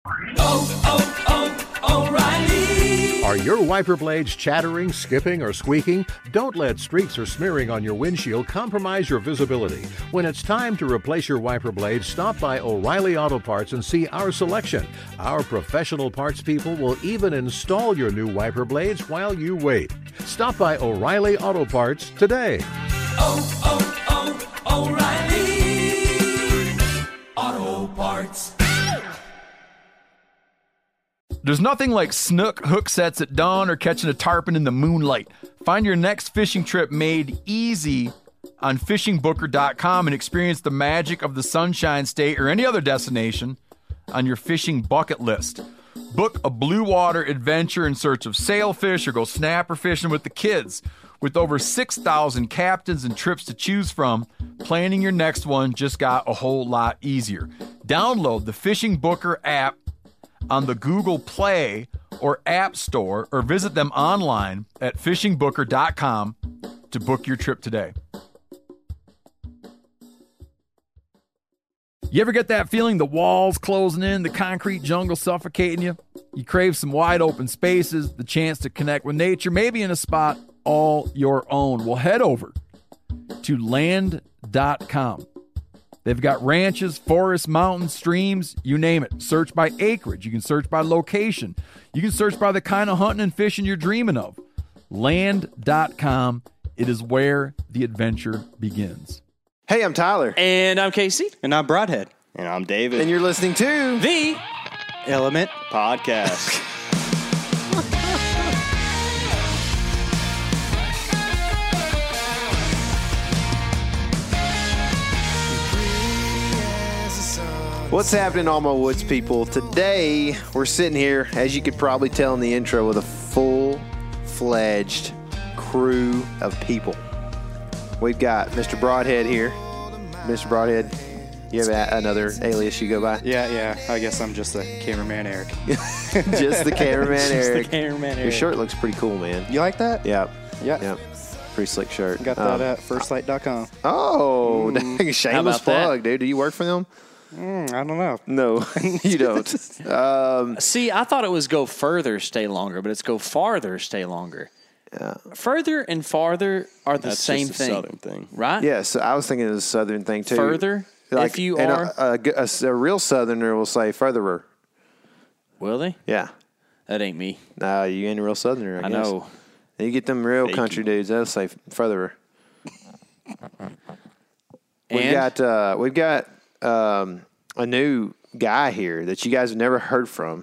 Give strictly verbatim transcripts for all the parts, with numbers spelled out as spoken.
oh, oh, oh, O'Reilly. Are your wiper blades chattering, skipping, or squeaking? Don't let streaks or smearing on your windshield compromise your visibility. When it's time to replace your wiper blades, stop by O'Reilly Auto Parts and see our selection. Our professional parts people will even install your new wiper blades while you wait. Stop by O'Reilly Auto Parts today. Oh, oh, oh, O'Reilly Auto Parts. There's nothing like snook hook sets at dawn or catching a tarpon in the moonlight. Find your next fishing trip made easy on fishing booker dot com and experience the magic of the Sunshine State or any other destination on your fishing bucket list. Book a blue water adventure in search of sailfish or go snapper fishing with the kids. With over six thousand captains and trips to choose from, planning your next one just got a whole lot easier. Download the Fishing Booker app on the Google Play or App Store, or visit them online at fishing booker dot com to book your trip today. You ever get that feeling the walls closing in, the concrete jungle suffocating you? You crave some wide open spaces, the chance to connect with nature, maybe in a spot all your own. Well, head over to land dot com. They've got ranches, forests, mountains, streams, you name it. Search by acreage. You can search by location. You can search by the kind of hunting and fishing you're dreaming of. land dot com. It is where the adventure begins. Hey, I'm Tyler. And I'm Casey. And I'm Broadhead. And I'm David. And you're listening to The Element Podcast. What's happening, all my woods people? Today, we're sitting here, as you could probably tell in the intro, with a full-fledged crew of people. We've got Mister Broadhead here. Mister Broadhead, you have a- another alias you go by? Yeah, yeah. I guess I'm just the cameraman Eric. Just the cameraman just Eric. the cameraman Eric. Your shirt looks pretty cool, man. You like that? Yep. Yeah. Yep. Pretty slick shirt. Got that Um, at first light dot com. Oh, Mm. dang, shameless about that? plug, dude. Do you work for them? Mm, I don't know. No, you don't. Um, See, I thought it was go further, stay longer, but it's go farther, stay longer. Yeah. Further and farther are the That's same just a thing. Southern thing. Right? yeah, so I was thinking it was a Southern thing, too. Further, Like, if you and are. a, a, a, a real Southerner will say furtherer. Will they? Yeah. That ain't me. Nah, you ain't a real Southerner, I, I guess. know. And you get them real Fakey. country dudes, they'll say furtherer. We've And? got, uh, we've got um, a new guy here that you guys have never heard from.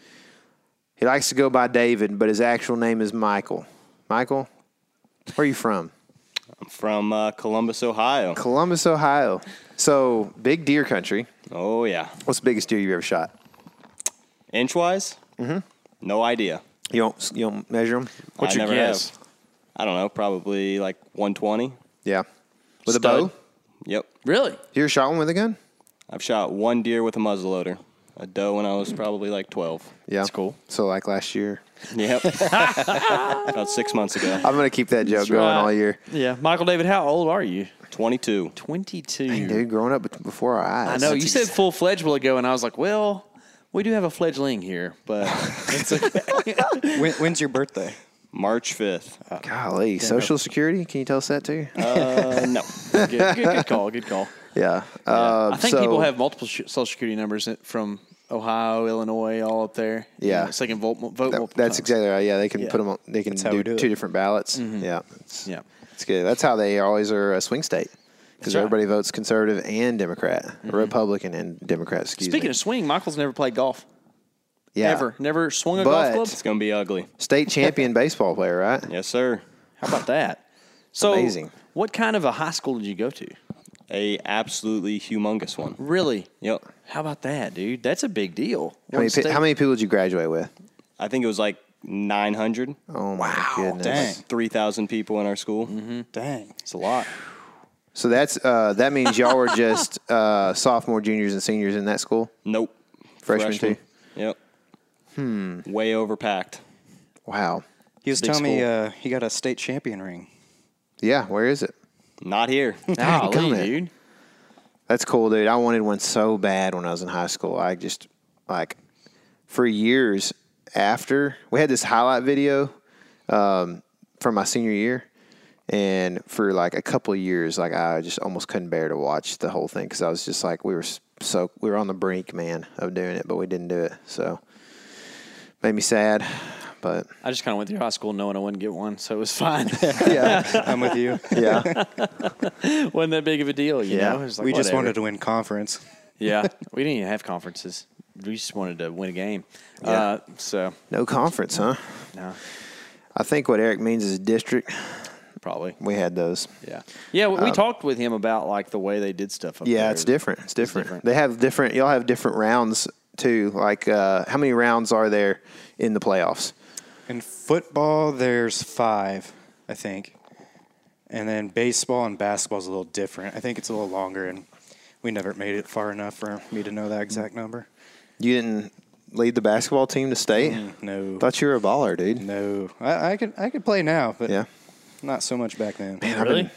He likes to go by David, but his actual name is Michael. Michael, where are you from? I'm from uh, Columbus, Ohio. Columbus, Ohio. So, big deer country. Oh, yeah. What's the biggest deer you've ever shot? Inch-wise? Mm-hmm. No idea. You don't, you don't measure them? What's I your never guess? have. I don't know. Probably like one twenty. Yeah. With Stud. a bow? Yep. Really? You ever shot one with a gun? I've shot one deer with a muzzleloader. A doe when I was probably like twelve. Yeah. That's cool. So, like last year. Yep. About six months ago. I'm going to keep that joke going right. all year. Yeah. Michael David, how old are you? twenty-two. twenty-two. Dang, dude, growing up bet- before our eyes. I know. That's You said ex- full fledged will ago, and I was like, well, we do have a fledgling here, but it's okay. When, when's your birthday? March fifth. Golly. Social Security? Can you tell us that, too? Uh, no. good, good, good call. Good call. yeah. Uh, I think so- people have multiple sh- social security numbers from Ohio, Illinois, all up there. Yeah. so they can vote. vote That- multiple that's times. exactly right. Yeah, they can Yeah. put them on, they can how do, we do two it. different ballots. Yeah. It's, Yeah. it's good. That's how they always are a swing state. Because right. everybody votes conservative and Democrat, Republican and Democrat, excuse Speaking me. of swing, Michael's never played golf. yeah. Ever. Never swung a But- golf club? It's going to be ugly. State champion baseball player, right? Yes, sir. How about that? So, Amazing. what kind of a high school did you go to? A absolutely humongous one. Really? Yep. How about that, dude? That's a big deal. How many, One pe- state- how many people did you graduate with? I think it was like nine hundred. Oh, my goodness. Dang. three thousand people in our school. Dang. It's a lot. So that's uh, that means y'all were just uh, sophomore, juniors, and seniors in that school? Nope. Freshmen, Freshman. too? Yep. Hmm. Way overpacked. Wow. He was Big telling me school. uh, he got a state champion ring. Yeah, where is it? Not here. Golly, Dadgummit. dude. That's cool, dude. I wanted one so bad when I was in high school. I just, like, for years after, we had this highlight video um, from my senior year. And for like a couple of years, like I just almost couldn't bear to watch the whole thing because I was just like, we were so, we were on the brink, man, of doing it, but we didn't do it. So made me sad, but. I just kind of went through high school knowing I wouldn't get one, so it was fine. Yeah, I'm with you. Yeah. Wasn't that big of a deal, you Yeah. know? It was like, we just whatever. wanted to win conference. Yeah, we didn't even have conferences. We just wanted to win a game. Uh, so, No conference, huh? no, I think what Eric means is district. probably. We had those. Yeah. Yeah, we, we talked with him about, like, the way they did stuff up Yeah, there. it's different. It's different. different. They have different. Y'all have different rounds too. Like, uh, how many rounds are there in the playoffs? In football, there's five, I think. And then baseball and basketball is a little different. I think it's a little longer, and we never made it far enough for me to know that exact number. You didn't lead the basketball team to state? Mm, No. Thought you were a baller, dude. No. I, I could I could play now, but Yeah. not so much back then. Really?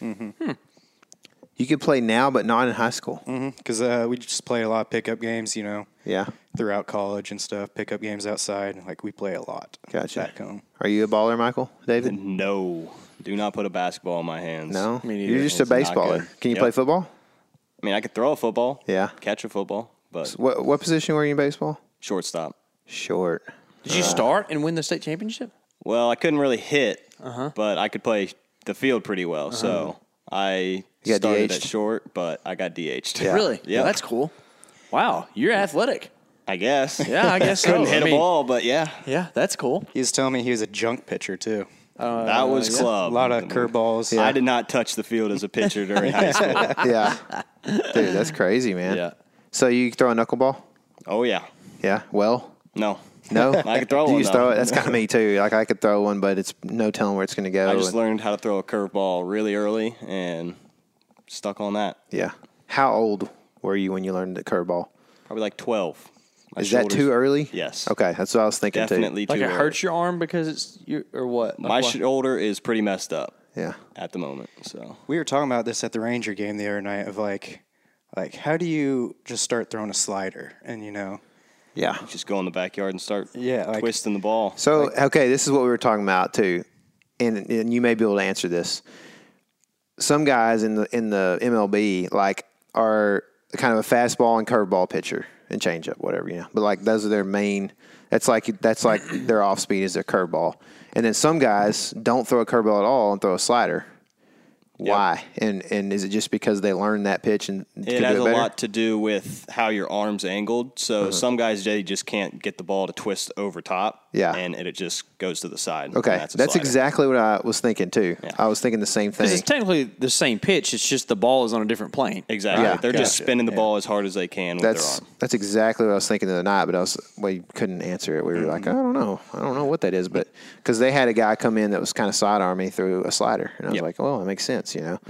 You could play now, but not in high school. Because uh, we just play a lot of pickup games, you know, Yeah. throughout college and stuff. Pickup games outside. Like, we play a lot. Gotcha. Back home. Are you a baller, Michael? David? No. Do not put a basketball in my hands. No. Me neither. You're just a It's not baseballer. good. Can you Yep. play football? I mean, I could throw a football. Yeah. Catch a football, but What what position were you in baseball? shortstop. Short. Did you start and win the state championship? Well, I couldn't really hit, Uh-huh. but I could play the field pretty well. So I You got started D H'd? at short, but I got D H'd. Yeah. Really? Yeah. That's cool. Wow, you're athletic. I guess. Yeah, I guess so. Couldn't hit I a mean, ball, but yeah, Yeah, that's cool. He was telling me he was a junk pitcher, too. that was yeah. A club. lot of curveballs. I did not touch the field as a pitcher during high school. Yeah. Dude, that's crazy, man. Yeah. So you throw a knuckleball? Oh yeah, Yeah. Well, no, no. I could throw You one. just though. throw it. That's kind of me too. Like I could throw one, but it's no telling where it's going to go. I just and- learned how to throw a curveball really early and stuck on that. Yeah. How old were you when you learned the curveball? Probably like twelve. My Is that shoulders- too early? Yes. Okay, that's what I was thinking Definitely Like too it early. hurts your arm because it's you or what? Like My what? shoulder is pretty messed up too. Yeah. at the moment. So We were talking about this at the Ranger game the other night of like, like how do you just start throwing a slider and you know, Yeah. just go in the backyard and start Yeah, like- twisting the ball. So okay, this is what we were talking about too, and and you may be able to answer this. Some guys in the in the M L B like are kind of a fastball and curveball pitcher and changeup, whatever you know. But like those are their main. That's like that's like their off speed is their curveball, and then some guys don't throw a curveball at all and throw a slider. Why? And and is it just because they learned that pitch and It could has do a it better? lot to do with how your arm's angled. So Uh-huh. some guys they just can't get the ball to twist over top. Yeah. and it, it just goes to the side. and Okay, that's, that's, a slider. exactly what I was thinking too. Yeah. I was thinking the same thing. Because it's technically the same pitch. It's just the ball is on a different plane. Exactly. Yeah. They're just Gotcha. spinning the Yeah. ball as hard as they can with That's their arm. that's exactly what I was thinking the other night, but I was we couldn't answer it. We were Mm-hmm. like, I don't know, I don't know what that is, but because they had a guy come in that was kind of sidearm me through a slider, and I was Yep. like, well, it makes sense, you know.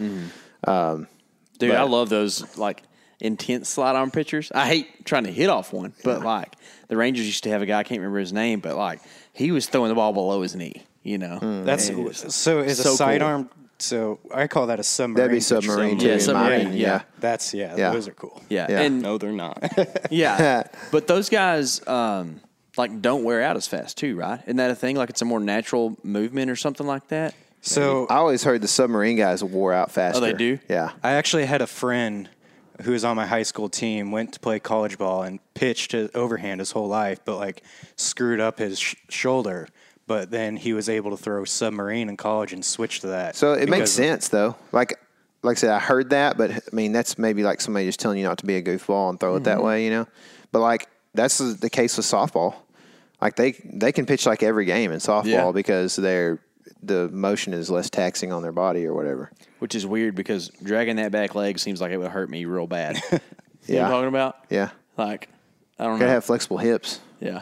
Dude, But- I love those like intense slide arm pitchers. I hate trying to hit off one, but like the Rangers used to have a guy, I can't remember his name, but like he was throwing the ball below his knee, you know. that's And it was- so is so a sidearm. cool. So I call that a submarine. That'd be pitcher. submarine too. Yeah, in my submarine, opinion. yeah. That's yeah, Yeah. Those are cool. yeah. Yeah. And No, they're not. yeah. But those guys um like don't wear out as fast too, right? Isn't that a thing? Like it's a more natural movement or something like that? So I always heard the submarine guys wore out faster. Oh, they do? Yeah. I actually had a friend who was on my high school team, went to play college ball and pitched his overhand his whole life, but like screwed up his sh- shoulder. But then he was able to throw submarine in college and switch to that. So it makes because of- sense though. Like like I said, I heard that, but I mean that's maybe like somebody just telling you not to be a goofball and throw it that way, you know. But like that's the case with softball. Like they they can pitch like every game in softball Yeah. because they're the motion is less taxing on their body or whatever. Which is weird because dragging that back leg seems like it would hurt me real bad. You know Yeah. what I'm talking about? Yeah. Like I don't Gotta know. have flexible hips. Yeah.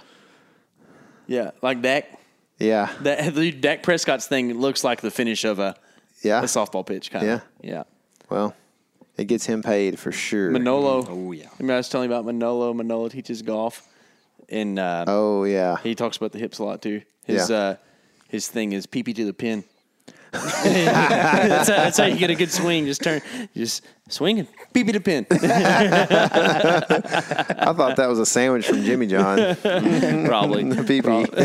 Yeah. Like Dak. Yeah. That the Dak Prescott's thing looks like the finish of a, Yeah. a softball pitch kind of. Yeah. Well, it gets him paid for sure. Manolo. Oh, yeah. I mean, I was telling you about Manolo. Manolo teaches golf, and uh, Oh yeah. he talks about the hips a lot too. His Yeah. uh, his thing is P P to the pin. that's, how, that's how you get a good swing. Just turn, just swing and beep it a pin. I thought that was a sandwich from Jimmy John. Probably. P P. Oh,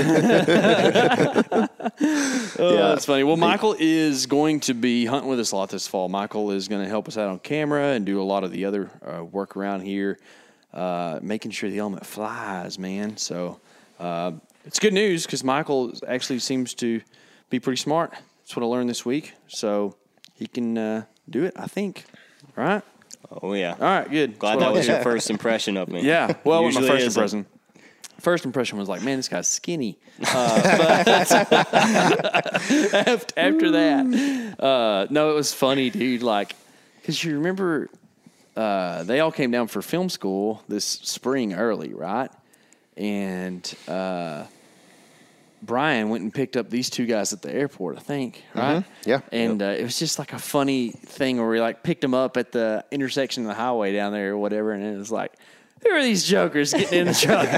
Yeah. That's funny. Well, Michael is going to be hunting with us a lot this fall. Michael is going to help us out on camera and do a lot of the other uh, work around here, uh, making sure the element flies, man. So uh, it's good news because Michael actually seems to be pretty smart. That's what I learned this week. So he can uh, do it, I think. All right? Oh, yeah. All right, good. Glad That's that what I was did. your first impression of me. Yeah. Well, my Usually first isn't. impression. First impression was like, man, this guy's skinny. Uh, but after, after that, uh, no, it was funny, dude. Like, because you remember uh, they all came down for film school this spring early, right? And uh, Brian went and picked up these two guys at the airport, I think, right? Mm-hmm. Yeah. And uh, it was just like a funny thing where we like picked them up at the intersection of the highway down there or whatever, and it was like, who are these jokers getting in the truck?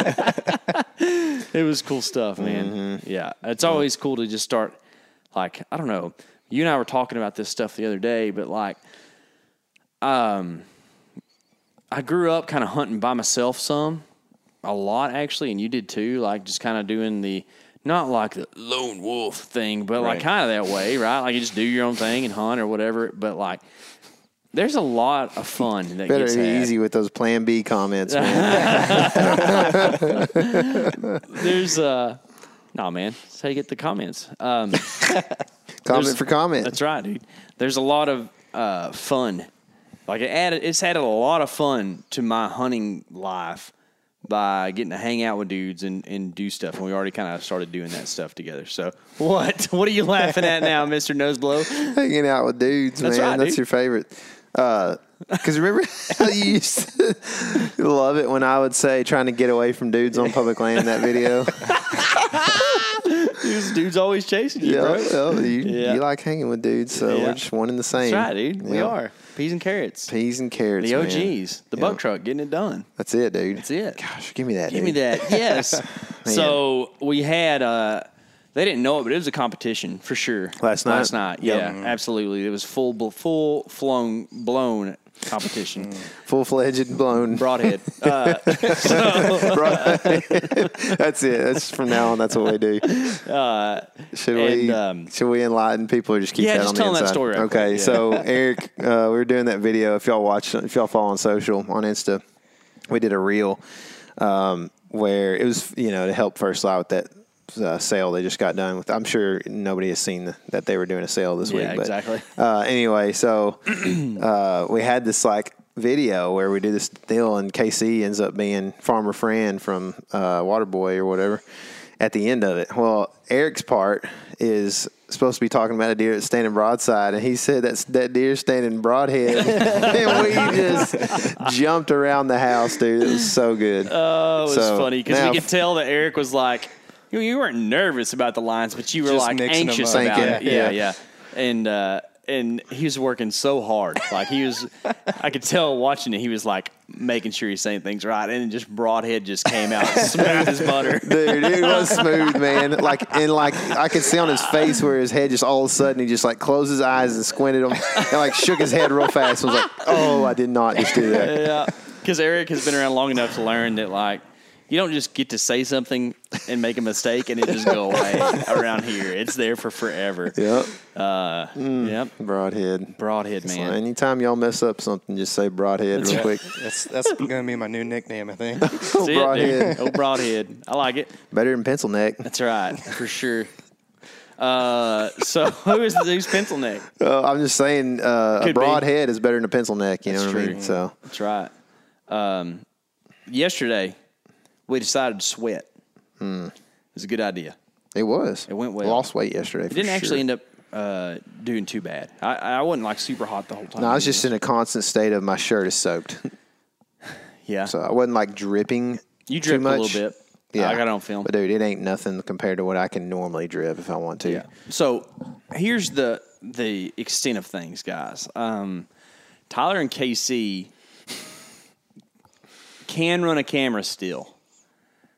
It was cool stuff, man. Mm-hmm. Yeah. It's always cool to just start, like, I don't know. You and I were talking about this stuff the other day, but like, um, I grew up kind of hunting by myself some, a lot actually, and you did too, like just kind of doing the, not like the lone wolf thing, but like Right. kind of that way, right? Like you just do your own thing and hunt or whatever, but like, there's a lot of fun that Better gets be had. easy with those Plan B comments, man. There's uh no man, that's how you get the comments. Um Comment there's- for comment. That's right, dude. There's a lot of uh fun. Like it added it's added a lot of fun to my hunting life by getting to hang out with dudes and, and do stuff. And we already kind of started doing that stuff together. So what? What are you laughing at now, Mister Noseblow? Hanging out with dudes, That's man. right, That's dude. your favorite. Because remember how you used to love it when I would say trying to get away from dudes on public land in that video? These dudes always chasing you, Yeah, bro. well, you, Yeah. you like hanging with dudes, so Yeah. we're just one and the same. That's right, dude. We Yeah. are. Peas and carrots. Peas and carrots, The man. O Gs. The Yeah. buck truck getting it done. That's it, dude. That's it. Gosh, give me that, Give me dude. that. Yes. So we had, uh, they didn't know it, but it was a competition for sure. Last night? Last night. Yep. Yeah, absolutely. It was full, full flown, blown competition. Full-fledged blown. Broadhead. Uh, That's it. That's from now on. That's what we do. uh, Should and, we? um, should we enlighten people or just keep Yeah, that just on tell the them that inside? story right Okay, quick, yeah. so Eric, uh, we were doing that video. If y'all watch, if y'all follow on social on Insta, we did a reel um, where it was, you know, to help First Light with that uh, sale they just got done with. I'm sure nobody has seen the, that they were doing a sale this Yeah, week. But, exactly. Uh, anyway, so uh, we had this like video where we do this deal, and K C ends up being Farmer Fran from uh, Waterboy or whatever at the end of it. Well, Eric's part is supposed to be talking about a deer that's standing broadside, and he said that's that deer standing broadhead, and we just jumped around the house, dude. It was so good. oh, it was So, funny because now- we could tell that Eric was like, you, you weren't nervous about the lines, but you were Just like mixing 'em anxious up. about Thinking, it. Yeah, yeah. yeah. And, uh, and he was working so hard. Like he was, I could tell watching it, he was like making sure he's saying things right. And just broadhead just came out smooth as butter. Dude, it was smooth, man. Like, and like, I could see on his face where his head just all of a sudden he just like closed his eyes and squinted them and like shook his head real fast. And was like, oh, I did not just do that. Yeah. Because Eric has been around long enough to learn that like, you don't just get to say something and make a mistake and it just go away around here. It's there for forever. Yep, Uh, Yep. broadhead. Broadhead, So man. anytime y'all mess up something, just say broadhead real quick. That's that's gonna be my new nickname, I think. That's it, broadhead. dude. Oh, broadhead. I like it. Better than pencil neck. That's right, for sure. Uh, so who is who's pencil neck? Uh, I'm just saying, uh, a Could be. broad head is better than a pencil neck. You That's know what I true. mean? So That's right. Um, yesterday we decided to sweat. Hmm. It was a good idea. it was. It went well. Lost weight yesterday. It didn't actually end up uh, doing too bad. I, I wasn't like super hot the whole time. No, I was just in a constant state of my shirt is soaked, yeah. so I wasn't like dripping. You too dripped a much. little bit. Yeah, I got it on film. But dude, it ain't nothing compared to what I can normally drip if I want to. Yeah. So here's the the extent of things, guys. Um, Tyler and K C can run a camera still.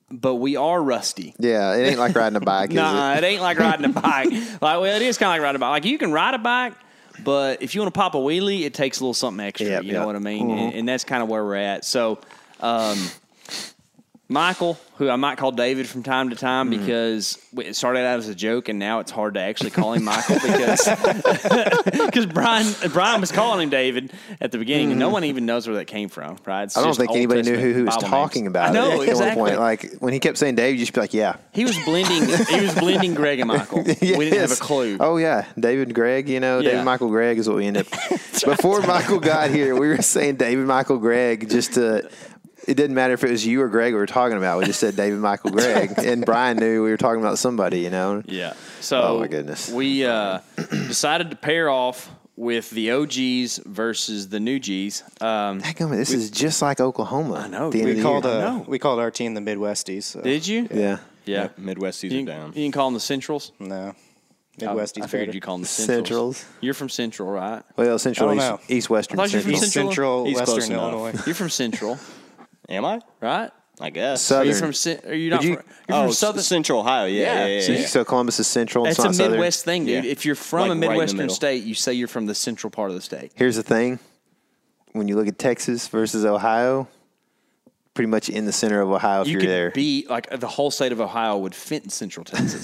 but we are rusty. Yeah, it ain't like riding a bike, is Nah, it? it ain't like riding a bike. Like, well, it is kind of like riding a bike. Like, you can ride a bike, but if you want to pop a wheelie, it takes a little something extra. Yep, you know yep. what I mean? And, and that's kind of where we're at. So, um, Michael, who I might call David from time to time Mm-hmm. because it started out as a joke and now it's hard to actually call him Michael because because Brian Brian was calling him David at the beginning and no one even knows where that came from, right? It's Mm-hmm. I don't just think Old anybody knew Testament who he was Bible talking names. about. I know, at exactly. one point. Like, when he kept saying Dave, you just be like, yeah. He was blending. He was blending Greg and Michael. We didn't have a Yes. clue. Oh, yeah. David Greg, you know, Yeah. David Michael Greg is what we ended up. Before Michael got here, we were saying David Michael Greg just to. It didn't matter if it was you or Greg we were talking about. We just said David Michael Greg. And Brian knew we were talking about somebody, you know. Yeah. So Oh, my goodness. we uh, decided to pair off with the O Gs versus the new Gs. Um, Heck, this is just like Oklahoma. I know. At the end We of the called year. I uh, know. we called our team the Midwesties. So. did you? Yeah. Yeah. Midwesties You, are down. you can call them the Centrals. No, I, Midwesties. I figured better. you call them the Centrals. Centrals. You're from Central, right? Well, Central, I East, don't know. East Western I thought you were from East Central? Central, He's close Western enough. Illinois. You're from Central, Am I? right? I guess. Southern. Are you from? Cen- Are you not? Did you- from, you're oh, from s- Southern. Central Ohio. Yeah, Yeah. yeah, yeah. So, yeah. you- so Columbus is Central. It's That's not a Southern. Midwest thing, dude. Yeah. If you're from Like a right in the Midwestern middle. state, you say you're from the central part of the state. Here's the thing. When you look at Texas versus Ohio, pretty much in the center of Ohio if You you're could there. be like the whole state of Ohio would fit in Central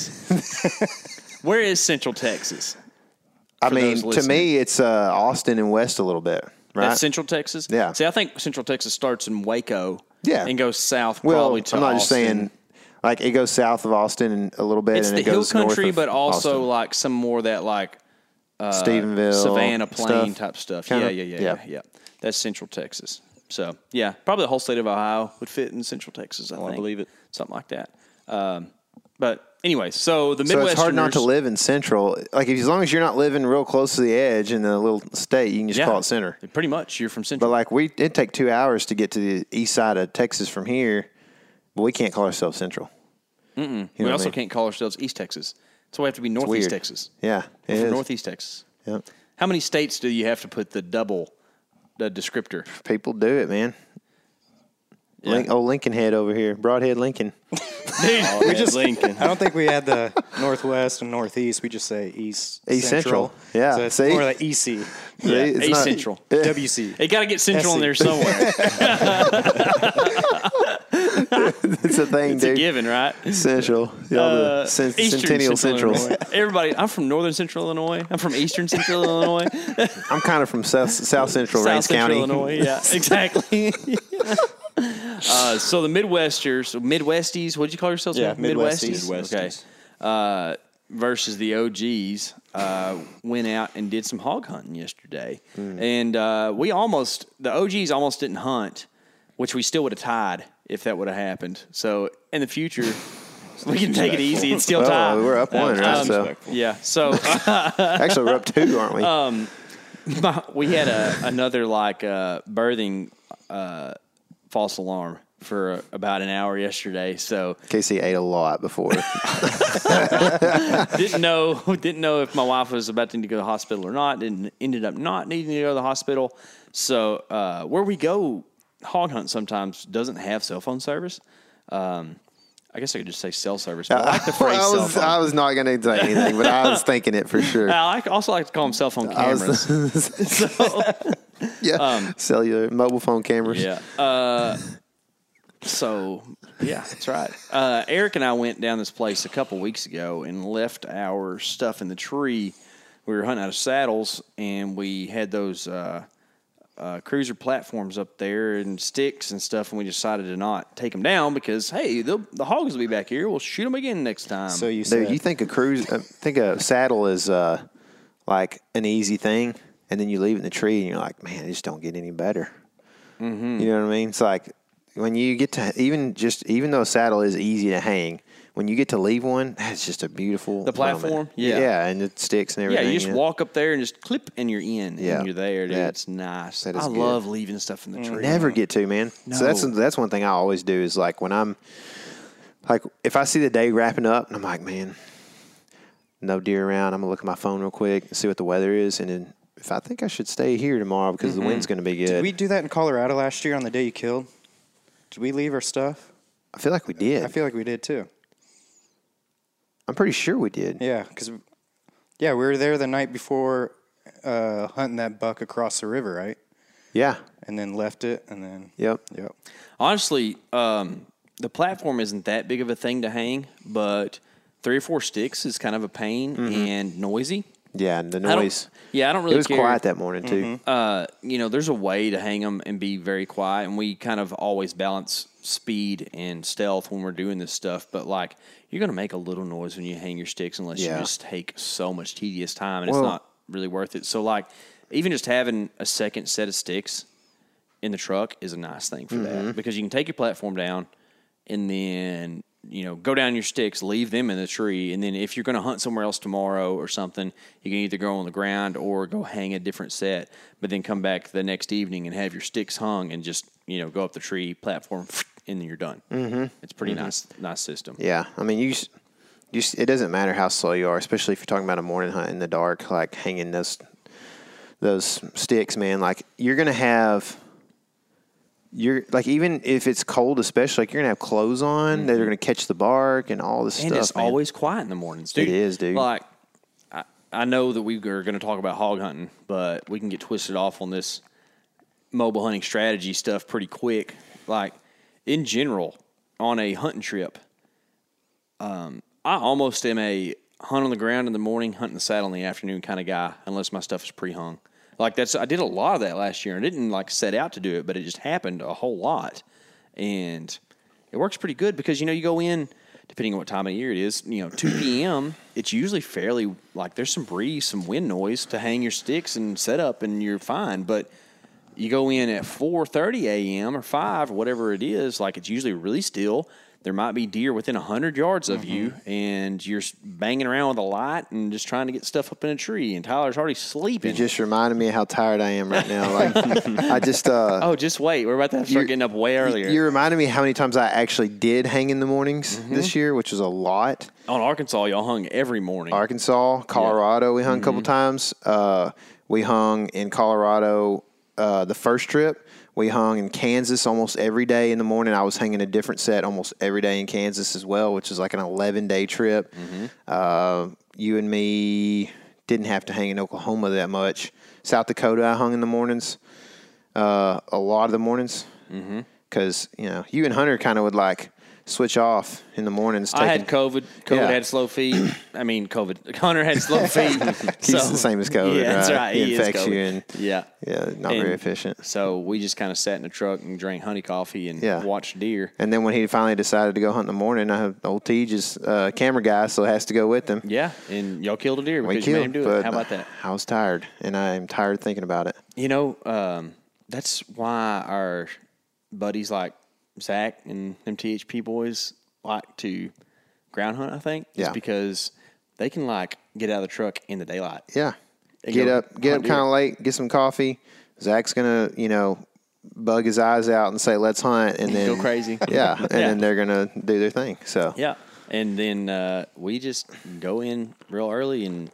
Texas. Where is Central Texas? I for mean, those to listening. me, it's uh, Austin and West a little bit, right? That's Central Texas. Yeah. See, I think Central Texas starts in Waco. Yeah. And goes south well, probably to I'm not just Austin. saying, like, it goes south of Austin and a little bit, It's and the it hill goes north country, of but also Austin. like some more that like uh, Stephenville, Savannah Plain stuff, type stuff. kinda? Yeah, yeah, yeah, Yeah. yeah, yeah. That's Central Texas. So yeah, probably the whole state of Ohio would fit in Central Texas. I Oh, I think. believe it. Something like that. Um, but anyway, so the So Midwesterners. it's hard not to live in Central. Like, if, as long as you're not living real close to the edge in a little state, you can just Yeah. call it center. Pretty much, you're from But Central. like, we it'd take two hours to get to the east side of Texas from here, but we can't call ourselves Central. we You know what I also mean? can't call ourselves East Texas. So we have to be Northeast weird. Texas. Yeah, it We're from is. Northeast Texas. Yep. How many states do you have to put the double, the descriptor? People do it, man. Yeah. Link, oh, Lincoln Head over here, Broadhead Lincoln. Oh, we just Lincoln. I don't think we had the Northwest and Northeast. We just say East East Central. Central. Yeah, So it's see? more like E C. See, it's East not- Central. W C. They got to get Central in S C. there somewhere. It's a thing, It's a dude. given, right? Central. Y'all Uh, the cen- Eastern Centennial Central Centrals. Illinois. Everybody, I'm from Northern Central Illinois. I'm from Eastern Central Illinois. I'm kind of from South, South Central, South Rains Central County. Illinois. Yeah, exactly. uh, so the Midwesters, Midwesties, what did you call yourselves? Yeah, man? Midwesties. Okay. Midwesties. Uh, versus the O Gs uh, went out and did some hog hunting yesterday, and uh, we almost the O Gs almost didn't hunt, which we still would have tied if that would have happened. So in the future, we can take it easy and still tie. Oh, we're up one, right? Um, So Yeah. So actually, we're up two, aren't we? Um, my, we had a, another like uh, birthing uh, false alarm for uh, about an hour yesterday. So Casey ate a lot before. didn't know didn't know if my wife was about to need to go to the hospital or not. Didn't ended up not needing to go to the hospital. So uh, where we go hog hunt sometimes doesn't have cell phone service. Um, I guess I could just say cell service. But I like the phrase I cell was, phone. I was not going to say anything, but I was thinking it for sure. I like, also like to call them cell phone I was- cameras. so, yeah, cellular mobile phone cameras. Yeah. Uh, so, yeah, that's right. Uh, Eric and I went down this place a couple weeks ago and left our stuff in the tree. We were hunting out of saddles, and we had those uh, uh, cruiser platforms up there and sticks and stuff, and we decided to not take them down because, hey, the, the hogs will be back here. We'll shoot them again next time. So you Dude, said you think a cruise, uh, think a saddle is uh, like an easy thing, and then you leave it in the tree, and you're like, man, it just don't get any better. Mm-hmm. You know what I mean? It's like when you get to even just even though a saddle is easy to hang, when you get to leave one, that's just a beautiful The platform? moment. Yeah. yeah, and it sticks and yeah, everything. you just know? walk up there and just clip, and you're in, Yeah. and you're there, dude. That- it's nice. that is I good. love leaving stuff in the tree. Never get to, man. So that's No. that's one thing I always do is like when I'm like if I see the day wrapping up and I'm like, man, no deer around, I'm gonna look at my phone real quick and see what the weather is, and then if I think I should stay here tomorrow because the wind's gonna be good. Did we do that in Colorado last year on the day you killed? Did we leave our stuff? I feel like we did. I feel like we did too. I'm pretty sure we did. Yeah, because yeah, we were there the night before uh, hunting that buck across the river, right? Yeah. And then left it, and then Yep. yep. Honestly, um, the platform isn't that big of a thing to hang, but three or four sticks is kind of a pain and noisy. Yeah, and the I don't- noise. Yeah, I don't really It was care. quiet that morning too. Uh, you know, there's a way to hang them and be very quiet, and we kind of always balance speed and stealth when we're doing this stuff. But like, you're going to make a little noise when you hang your sticks, unless Yeah. you just take so much tedious time, and Well- it's not really worth it. So like, even just having a second set of sticks in the truck is a nice thing for Mm-hmm. that, because you can take your platform down, and then you know go down your sticks, leave them in the tree, and then if you're going to hunt somewhere else tomorrow or something, you can either go on the ground or go hang a different set, but then come back the next evening and have your sticks hung and just you know go up the tree platform, and then you're done. Mm-hmm. It's a pretty nice, nice system. Yeah, I mean, you, s- you. s- It doesn't matter how slow you are, especially if you're talking about a morning hunt in the dark, like hanging those those sticks, man. Like you're gonna have. You're like even if it's cold, especially like you're gonna have clothes on that are gonna catch the bark and all this And stuff. it's man. always quiet in the mornings, dude. It is, dude. Like, I, I know that we are going to talk about hog hunting, but we can get twisted off on this mobile hunting strategy stuff pretty quick. Like, in general, on a hunting trip, um, I almost am a hunt on the ground in the morning, hunt in the saddle in the afternoon kind of guy, unless my stuff is pre-hung. Like that's, I did a lot of that last year, and I didn't like set out to do it, but it just happened a whole lot, and it works pretty good because you know you go in, depending on what time of year it is, you know, two p.m. It's usually fairly like there's some breeze, some wind noise to hang your sticks and set up, and you're fine. But you go in at four thirty a.m. or five or whatever it is, like it's usually really still. There might be deer within one hundred yards of you, and you're banging around with a light and just trying to get stuff up in a tree, and Tyler's already sleeping. You just reminded me of how tired I am right now. Like I just uh oh, just wait. We're about to have to start you- getting up way earlier. You reminded me how many times I actually did hang in the mornings Mm-hmm. this year, which was a lot. On Arkansas, y'all hung every morning. Arkansas, Colorado, we hung a Mm-hmm. couple times. Uh, we hung in Colorado uh, the first trip. We hung in Kansas almost every day in the morning. I was hanging a different set almost every day in Kansas as well, which is like an eleven-day trip. Mm-hmm. Uh, you and me didn't have to hang in Oklahoma that much. South Dakota, I hung in the mornings, uh, a lot of the mornings, because you know you and Hunter kind of would like switch off in the mornings. I had taking- COVID. COVID Yeah. had slow feet. I mean, COVID. Hunter had slow feet. He's so- the same as COVID, Yeah, that's right? right. He He, is infects COVID. you and- yeah, Yeah, not And very efficient. So we just kind of sat in the truck and drank honey coffee and Yeah. watched deer. And then when he finally decided to go hunt in the morning, I have old Tej is uh, camera guy, so has to go with him. Yeah, and y'all killed a deer We because you made him killed, do it. but How about that? I was tired, and I am tired thinking about it. You know, um, that's why our buddies like Zach and them T H P boys like to ground hunt, I think. Yeah. Is because they can like get out of the truck in the daylight. Yeah, And get go up, get up hunt deer. kind of late, get some coffee. Zach's gonna, you know, bug his eyes out and say, "Let's hunt," and then Go crazy. Yeah, and Yeah. then they're gonna do their thing. So Yeah. And then uh, we just go in real early and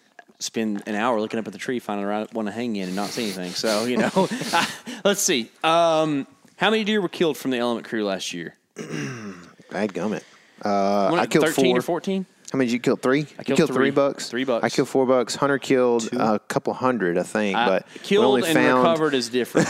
spend an hour looking up at the tree, finding the right one to hang in and not see anything. So, you know, let's see. Um, how many deer were killed from the Element crew last year? bad gummit. Uh, One- I killed thirteen four. or fourteen? How many did you kill? Three. I you killed killed three. three bucks. Three bucks. I killed four bucks. Hunter killed a couple hundred, I think. I- but we killed only and found, recovered is different.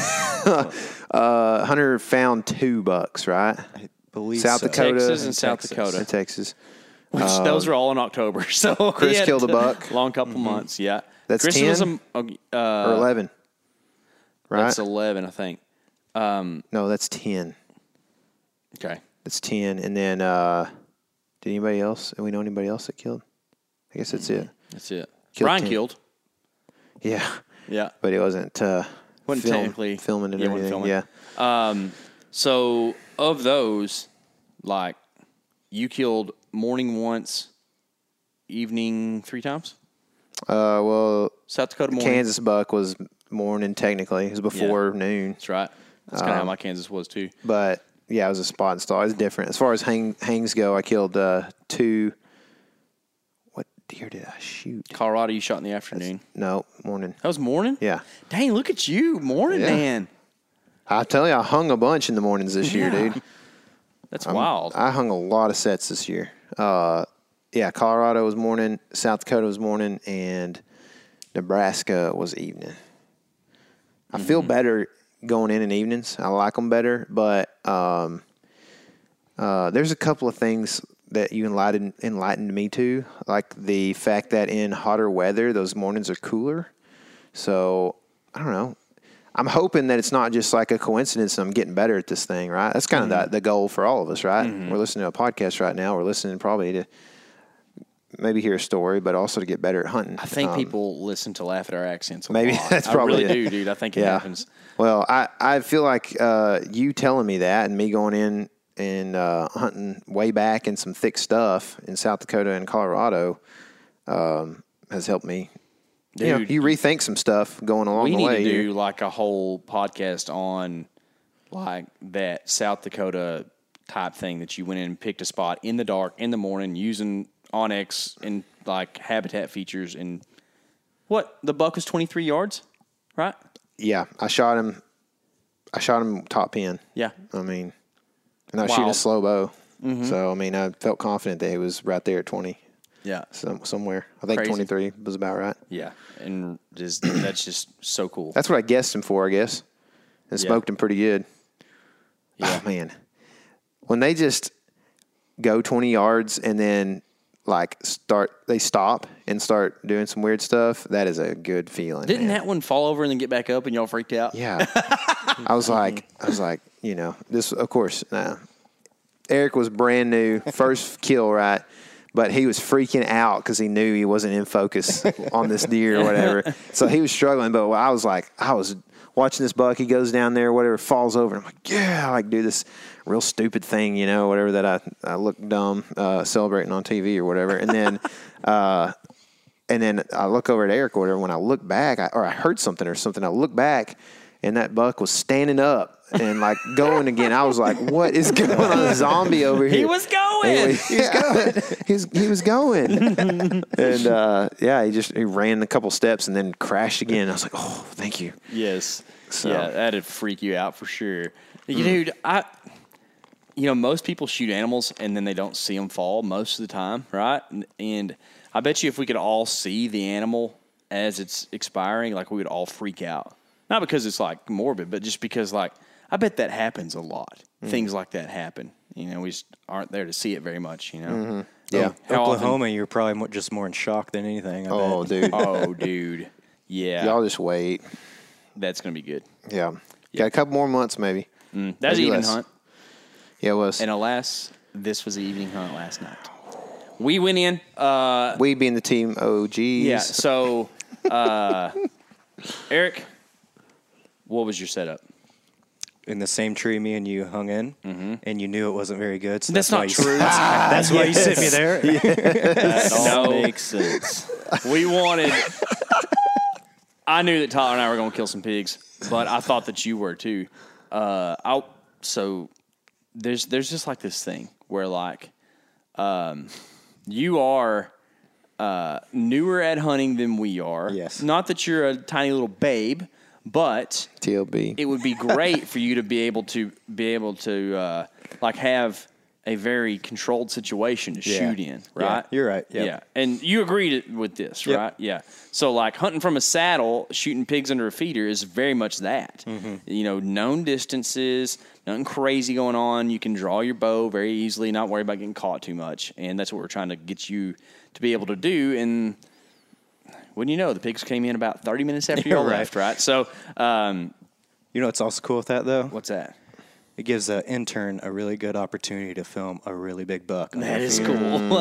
Uh, Hunter found two bucks, right? I believe South so. Dakota Texas and South Dakota. In Texas. Which those are all in October. So he Chris had killed a buck. Long couple months, yeah. That's Chris ten? was a, uh, Or eleven, right? That's eleven, I think. No, that's ten. Okay. That's ten. And then, uh, did anybody else? Do we know anybody else that killed? I guess that's it. That's it. Killed Brian ten. killed. Yeah, Yeah. but it wasn't. Uh, Wasn't film- technically filming and yeah, wasn't everything. filming. Yeah. So of those, like you killed morning once, evening three times. Uh, well, South Dakota morning. Kansas buck was morning technically. It was before noon. That's right. That's kind of how my Kansas was too. But yeah, it was a spot and stall. It's different. As far as hang, hangs go, I killed uh, two. What deer did I shoot? Colorado, you shot in the afternoon. No, morning. That was morning. Yeah. Dang, look at you, morning Yeah. man. I tell you, I hung a bunch in the mornings this year, Yeah. dude. That's I'm- wild. I hung a lot of sets this year. Uh, yeah, Colorado was morning, South Dakota was morning, and Nebraska was evening. I feel Mm-hmm. better going in in evenings. I like them better, but um, uh, there's a couple of things that you enlightened, enlightened me to, like the fact that in hotter weather, those mornings are cooler. So, I don't know. I'm hoping that it's not just like a coincidence and I'm getting better at this thing, right? That's kind of Mm-hmm. the, the goal for all of us, right? We're listening to a podcast right now. We're listening probably to maybe hear a story, but also to get better at hunting. I think Um, people listen to laugh at our accents a maybe lot. that's I probably really it. do, dude. I think it Yeah. happens. Well, I, I feel like uh, you telling me that and me going in and uh, hunting way back in some thick stuff in South Dakota and Colorado um, has helped me. You know, Dude, you rethink some stuff going along We the need way to here. do like a whole podcast on like that South Dakota type thing that you went in and picked a spot in the dark in the morning using Onyx and like habitat features and what the buck was twenty-three yards, right? Yeah, I shot him. I shot him top pin. Yeah. I mean, and I was Wow. shooting a slow bow. Mm-hmm. So, I mean, I felt confident that he was right there at twenty, Yeah. some, somewhere. I think Crazy. twenty-three was about right. Yeah. And just that's just so cool. That's what I guessed him for, I guess. And Yeah. smoked him pretty good. Yeah. Oh, man. When they just go twenty yards and then, like, start, they stop and start doing some weird stuff, that is a good feeling. Didn't man. that one fall over and then get back up and y'all freaked out? Yeah. I was like, I was like, you know, this, of course, nah. Eric was brand new, first kill, right? But he was freaking out because he knew he wasn't in focus on this deer or whatever. So he was struggling. But I was like, I was watching this buck. He goes down there, whatever, falls over. I'm like, yeah, I like do this real stupid thing, you know, whatever that I, I look dumb uh, celebrating on T V or whatever. And then, uh, and then I look over at Eric or whatever. When I look back, I, or I heard something or something, I look back, and that buck was standing up and like going again. I was like, what is going on? A zombie over here. He was going. Anyway, he was going. he, was, he was going. and uh, yeah, he just he ran a couple steps and then crashed again. I was like, oh, thank you. Yes. So- Yeah, that'd freak you out for sure. Dude, I, you know, most people shoot animals and then they don't see them fall most of the time, right? And, and I bet you if we could all see the animal as it's expiring, like we would all freak out. Not because it's like morbid, but just because like I bet that happens a lot. Things like that happen. You know, we just aren't there to see it very much. You know. Yeah. How often- Oklahoma, you're probably mo- just more in shock than anything. I Oh, bet. dude. Oh, dude. Yeah, Y'all just wait. that's gonna be good. Yeah. Got a couple more months, maybe. Mm, that's Maybe an evening less. hunt. Yeah, it was. And alas, this was the evening hunt last night. We went in. Uh, we being the team O Gs. yeah. So, uh, Eric, what was your setup? In the same tree me and you hung in, and you knew it wasn't very good. So That's why not you, true. That's why you sent me there. That all No. makes sense. We wanted. I knew that Tyler and I were going to kill some pigs, but I thought that you were too. Uh, I so there's there's just like this thing where like, um, you are uh, newer at hunting than we are. Yes. Not that you're a tiny little babe, but T L B. it would be great for you to be able to be able to uh, like have a very controlled situation to Yeah. shoot in, Yeah, right? you're right. Yep. Yeah, and you agreed with this, Yep. right? Yeah. So like hunting from a saddle, shooting pigs under a feeder is very much that. Mm-hmm. You know, known distances, nothing crazy going on. You can draw your bow very easily, not worry about getting caught too much, and that's what we're trying to get you to be able to do. And wouldn't you know, the pigs came in about thirty minutes after you You're all right. left, right? So, um, You know what's also cool with that though? what's that? It gives an intern a really good opportunity to film a really big buck. That is cool.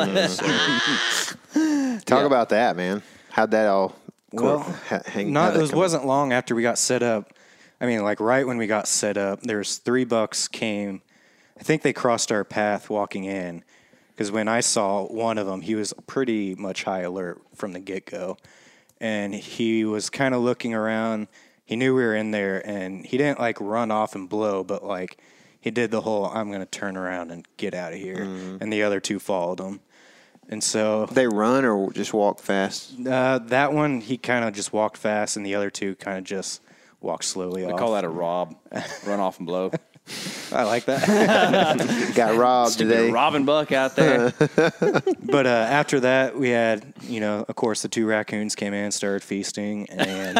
Talk about that, man. How'd that all Well, ha- hang? Not how'd it that was, come- wasn't long after we got set up. I mean, like right when we got set up, there's three bucks came. I think they crossed our path walking in, because when I saw one of them, he was pretty much high alert from the get go, and he was kind of looking around. He knew we were in there, and he didn't like run off and blow, but like he did the whole "I'm gonna turn around and get out of here," and the other two followed him, and so They run or just walk fast? uh, that one, he kind of just walked fast, and the other two kind of just walked slowly We off. call that a rob, run off and blow. I like that. Got robbed Stupid today. Robin Buck out there. But uh, after that, we had, you know, of course, the two raccoons came in, started feasting, and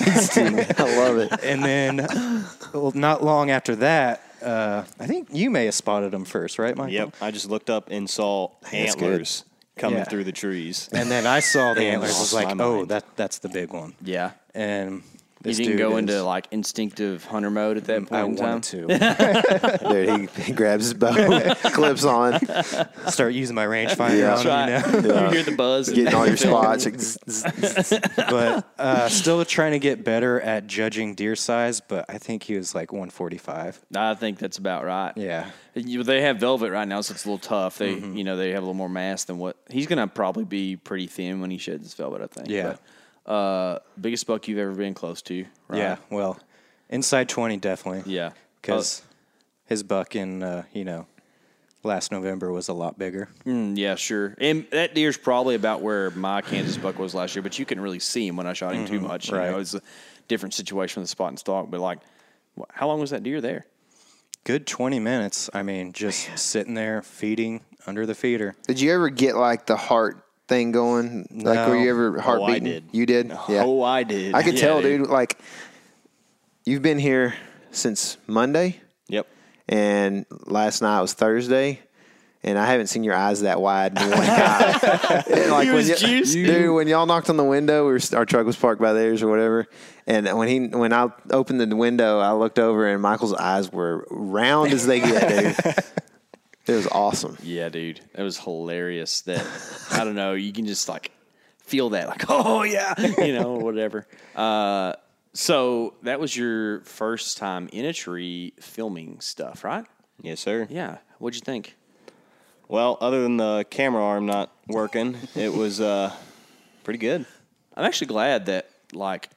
I love it. and then, well, not long after that, uh, I think you may have spotted them first, right, Michael? Yep. I just looked up and saw That's antlers coming Yeah. through the trees. And then I saw the And antlers. I was lost like, my oh, mind. that that's the big one. Yeah. And You this didn't dude go is- into like instinctive hunter mode at that point I in time. wanted to Dude, he, he grabs his bow, clips on, start using my rangefinder Yeah. on That's him, you know. You hear the buzz. getting all your spots. Like, zzz, zzz, zzz. But uh, still trying to get better at judging deer size. But I think he was like one forty-five. I think that's about right. Yeah. You, they have velvet right now, so it's a little tough. They, you know, they have a little more mass than what he's going to probably be pretty thin when he sheds his velvet. I think. Yeah. But, uh, biggest buck you've ever been close to. Right? Yeah. Well, inside twenty definitely. Yeah. Because his buck in uh, you know last November was a lot bigger. Mm, yeah, sure. And that deer's probably about where my Kansas buck was last year, but you couldn't really see him when I shot him too much. You right. know, it's a different situation with the spot and stalk. But like, wh- how long was that deer there? Good twenty minutes. I mean, just sitting there feeding under the feeder. Did you ever get like the heart thing going? Like, No. were you ever heart I beating? did. You did? Yeah. Oh, I did. I could Yeah, tell, dude. dude. Like, you've been here since Monday, Yep. and last night was Thursday, and I haven't seen your eyes that wide in one eye. And, like, He when was y- juiced. dude, when y'all knocked on the window, we were, our truck was parked by theirs or whatever, and when he when I opened the window, I looked over, and Michael's eyes were round as they get, dude. It was awesome. Yeah, dude, it was hilarious. That I don't know. You can just like feel that, like, oh yeah, you know, whatever. Uh, so that was your first time in a tree filming stuff, right? Yes, sir. Yeah. What'd you think? Well, other than the camera arm not working, it was uh, pretty good. I'm actually glad that like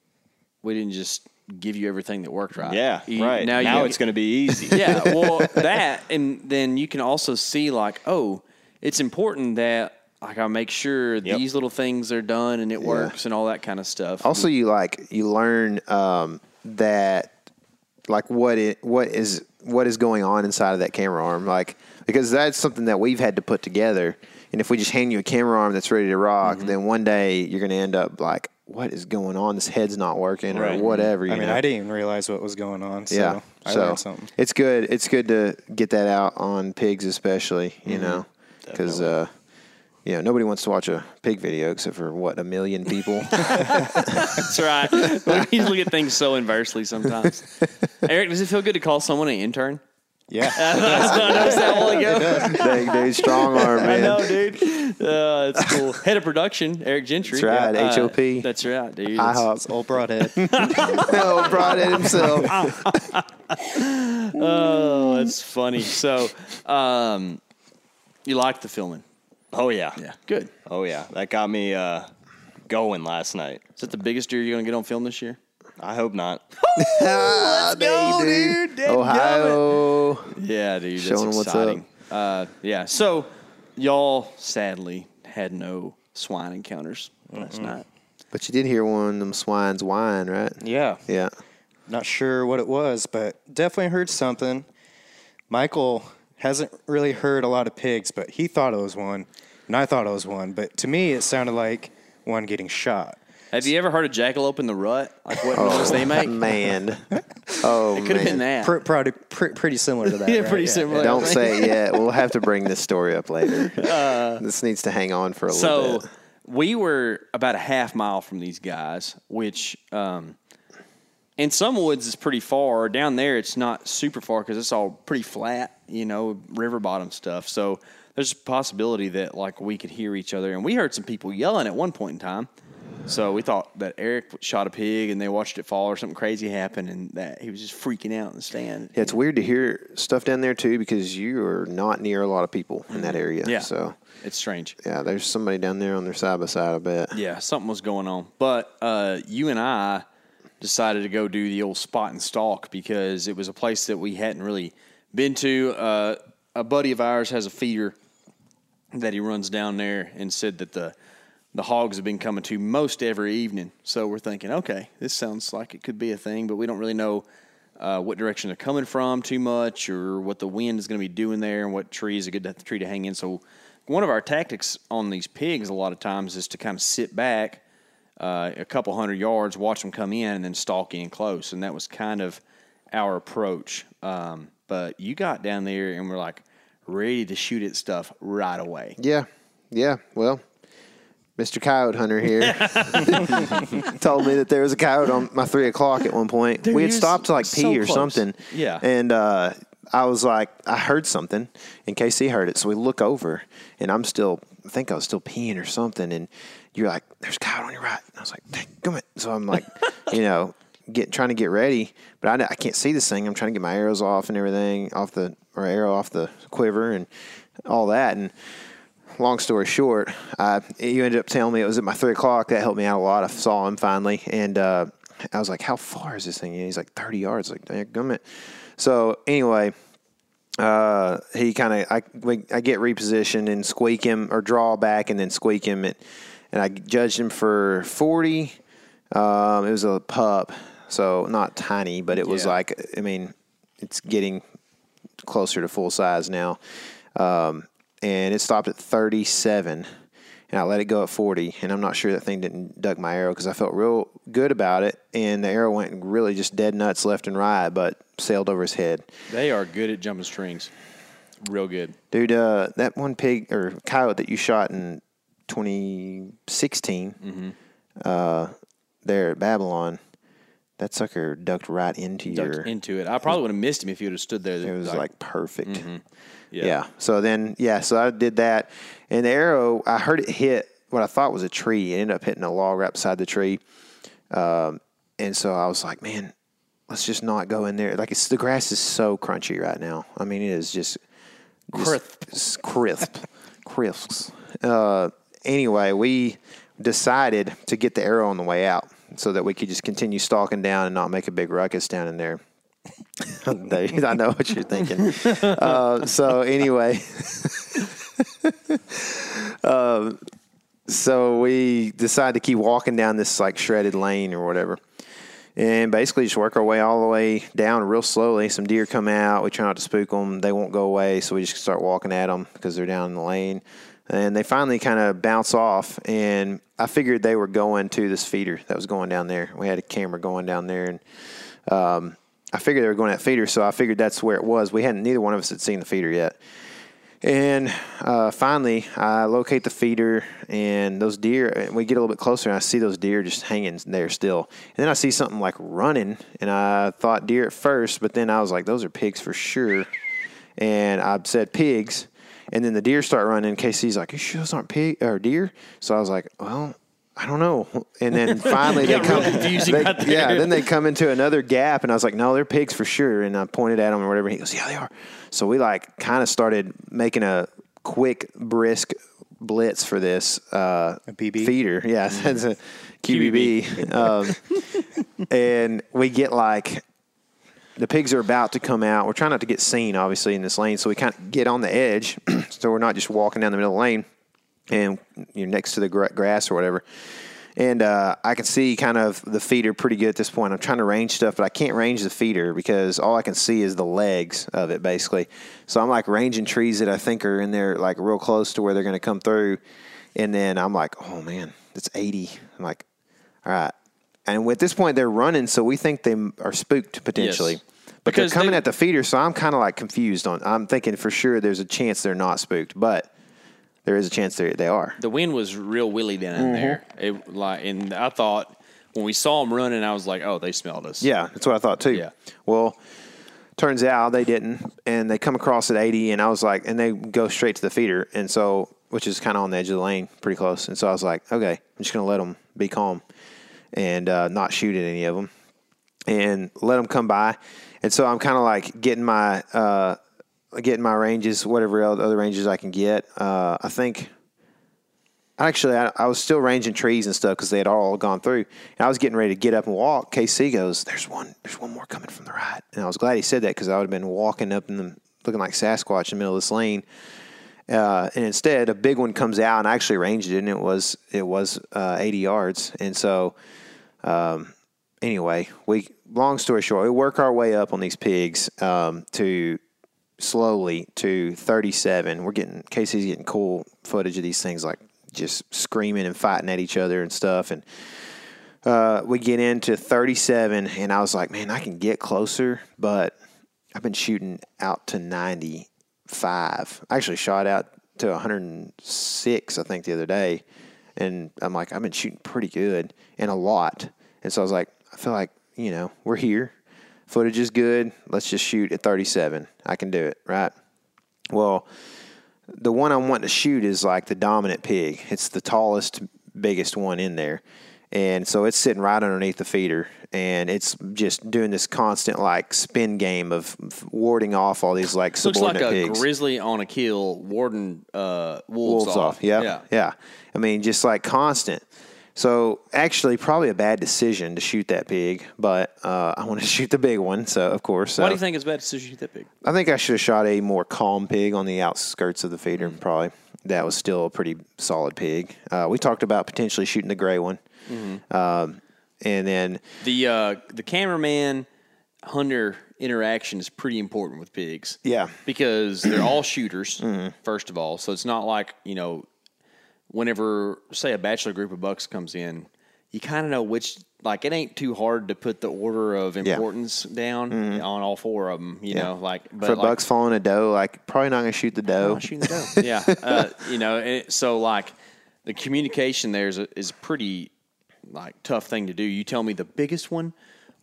we didn't just give you everything that worked right. Yeah, You- right. Now, Now, you, it's going to be easy. yeah. Well, that, and then you can also see like, oh, it's important that like I make sure Yep. these little things are done and it works and all that kind of stuff. Also, you like you learn um, that like what it what is what is going on inside of that camera arm, like because that's something that we've had to put together. And if we just hand you a camera arm that's ready to rock, Mm-hmm. then one day you're going to end up like, what is going on? This head's not working Right. or whatever. You I mean, know? I didn't even realize what was going on. So yeah. I so learned something. it's good. It's good to get that out on pigs, especially you Mm-hmm. know, because uh, you know nobody wants to watch a pig video except for what a million people. That's right. We look at things so inversely sometimes. Eric, does it feel good to call someone an intern? Yeah. I noticed that a while ago. Dang, dude, strong arm, I man. know, dude. Uh, that's cool. Head of production, Eric Gentry. That's right, Uh, H O P. That's right, dude. I That's- hope. Old broadhead. No, brought it himself. Oh, that's funny. So, um, you liked the filming? Oh, yeah. Yeah, good. Oh, yeah. That got me uh, going last night. Is that the biggest deer you're going to get on film this year? I hope not. Let's go, dude. Dadgummit. Ohio. Yeah, dude. That's Showing 'em what's exciting. Uh, yeah. So, y'all sadly had no swine encounters last night. But you did hear one of them swines whine, right? Yeah. Yeah. Not sure what it was, but definitely heard something. Michael hasn't really heard a lot of pigs, but he thought it was one, and I thought it was one. But to me, it sounded like one getting shot. Have you ever heard a jackalope in the rut? Like what noise they make? Man. Oh, It could have been man. that. Pr- probably pr- pretty similar to that. Yeah, right? pretty similar. Don't say it yet. We'll have to bring this story up later. this needs to hang on for a little So bit. we were about a half mile from these guys, which um, in some woods is pretty far. Down there, it's not super far because it's all pretty flat, you know, river bottom stuff. So there's a possibility that like we could hear each other, and we heard some people yelling at one point in time. So we thought that Eric shot a pig and they watched it fall or something crazy happen, and that he was just freaking out in the stand. Yeah, it's weird to hear stuff down there, too, because you are not near a lot of people in that area. Yeah. So, It's strange. yeah, there's somebody down there on their side by side, I bet. Yeah, something was going on. But uh, you and I decided to go do the old spot and stalk because it was a place that we hadn't really been to. Uh, a buddy of ours has a feeder that he runs down there and said that the the hogs have been coming to most every evening. So we're thinking, okay, this sounds like it could be a thing, but we don't really know uh, what direction they're coming from too much, or what the wind is going to be doing there, and what tree is a good tree to hang in. So one of our tactics on these pigs a lot of times is to kind of sit back uh, a couple hundred yards, watch them come in, and then stalk in close. And that was kind of our approach. Um, but you got down there and we're like ready to shoot at stuff right away. Yeah. Yeah. Well, Mister Coyote Hunter here told me that there was a coyote on my three o'clock at one point. Dude, we had he was stopped to like pee so or close. something. Yeah. And uh, I was like, I heard something, and K C heard it. So we look over, and I'm still, I think I was still peeing or something. And you're like, there's a coyote on your right. And I was like, dang, come it. So I'm like, you know, get trying to get ready, but I, I can't see this thing. I'm trying to get my arrows off and everything, off the, or arrow off the quiver and all that. And long story short, uh, you ended up telling me it was at my three o'clock. That helped me out a lot. I saw him finally, and uh, I was like, how far is this thing? And he's like, thirty yards. Like, gummit. So anyway, uh, he kind of, I, we, I get repositioned and squeak him or draw back and then squeak him. And, and I judged him for forty. Um, it was a pup, so not tiny, but it was Yeah. like, I mean, it's getting closer to full size now. Um, and it stopped at thirty-seven, and I let it go at forty, and I'm not sure that thing didn't duck my arrow because I felt real good about it, and the arrow went really just dead nuts left and right, but sailed over his head. They are good at jumping strings. Real good. Dude, uh, that one pig or coyote that you shot in twenty sixteen Mm-hmm. uh, there at Babylon, that sucker ducked right into Ducked your... into it. I probably would have missed him if he would have stood there. It was like, perfect. Mm-hmm. Yeah. Yeah. So then, yeah, so I did that. And the arrow, I heard it hit what I thought was a tree. It ended up hitting a log right beside the tree. Um, and so I was like, man, let's just not go in there. Like, it's the grass is so crunchy right now. I mean, it is just... Crisp. just Crisp. Crisps. Uh, anyway, we decided to get the arrow on the way out so that we could just continue stalking down and not make a big ruckus down in there. Dave, I know what you're thinking. Uh, so anyway, uh, so we decided to keep walking down this like shredded lane or whatever, and basically just work our way all the way down real slowly. Some deer come out. We try not to spook them. They won't go away, so we just start walking at them because they're down in the lane. And they finally kind of bounce off, and I figured they were going to this feeder that was going down there. We had a camera going down there, and um, I figured they were going to that feeder, so I figured that's where it was. We hadn't, neither one of us had seen the feeder yet. And uh, finally, I locate the feeder, and those deer, we get a little bit closer, and I see those deer just hanging there still. And then I see something like running, and I thought deer at first, but then I was like, those are pigs for sure. And I said pigs. And then the deer start running. K C's like, you sure those aren't pig or deer? So I was like, well, I don't know. And then finally they got come. real confusing they- right there. Yeah, then they come into another gap, and I was like, no, they're pigs for sure. And I pointed at them or whatever. And he goes, yeah, they are. So we like kind of started making a quick, brisk blitz for this uh, A B B? feeder. Yeah, that's a Q B B. um, and we get like. The pigs are about to come out. We're trying not to get seen, obviously, in this lane, so we kind of get on the edge, so we're not just walking down the middle of the lane and you're next to the gra- grass or whatever. And uh, I can see kind of the feeder pretty good at this point. I'm trying to range stuff, but I can't range the feeder because all I can see is the legs of it, basically. So I'm like ranging trees that I think are in there, like real close to where they're going to come through. And then I'm like, oh man, that's eighty. I'm like, all right. And at this point, they're running, so we think they are spooked potentially. Yes. But Because they're coming they- at the feeder, so I'm kind of like confused on. I'm thinking for sure there's a chance they're not spooked, but there is a chance they they are. The wind was real willy down Mm-hmm. in there. It like, and I thought when we saw them running, I was like, oh, they smelled us. Yeah, that's what I thought too. Yeah. Well, turns out they didn't, and they come across at eighty, and I was like, and they go straight to the feeder, and so which is kind of on the edge of the lane, pretty close. And so I was like, okay, I'm just gonna let them be calm and uh, not shoot at any of them, and let them come by. And so I'm kind of like getting my uh, getting my ranges, whatever other ranges I can get. Uh, I think actually I, I was still ranging trees and stuff because they had all gone through. And I was getting ready to get up and walk. K C goes, "There's one. There's one more coming from the right." And I was glad he said that because I would have been walking up in the looking like Sasquatch in the middle of this lane. Uh, and instead, a big one comes out, and I actually ranged it, and it was it was uh, eighty yards. And so. Um, anyway, we long story short, we work our way up on these pigs um, to slowly to thirty-seven. We're getting Casey's getting cool footage of these things, like just screaming and fighting at each other and stuff. And uh, we get into thirty-seven, and I was like, man, I can get closer, but I've been shooting out to ninety-five. I actually shot out to one hundred six, I think, the other day. And I'm like, I've been shooting pretty good and a lot. And so I was like, I feel like, you know, we're here. Footage is good. Let's just shoot at thirty-seven. I can do it, right? Well, the one I'm wanting to shoot is like the dominant pig. It's the tallest, biggest one in there. And so it's sitting right underneath the feeder, and it's just doing this constant like spin game of warding off all these like Looks like subordinate a pigs. grizzly on a kill, warding uh, wolves, Wolves off. Yeah, yeah. yeah. I mean, just like constant. So actually, probably a bad decision to shoot that pig, but uh, I wanted to shoot the big one. So of course, Why uh, do you think it's bad to shoot that big? I think I should have shot a more calm pig on the outskirts of the feeder. Probably that was still a pretty solid pig. Uh, we talked about potentially shooting the gray one, Mm-hmm. um, and then The uh, the cameraman hunter interaction is pretty important with pigs. yeah, Because they're all shooters, Mm-hmm. first of all. So it's not like, you know, whenever, say, a bachelor group of bucks comes in, you kind of know which, like, it ain't too hard to put the order of importance down on all four of them, you Mm-hmm. Yeah. know, like, but for like, bucks following a doe, like probably not gonna shoot the doe. oh, shooting the doe. Yeah. Uh, you know, and it, so like the communication there is a, is a pretty like tough thing to do. You tell me the biggest one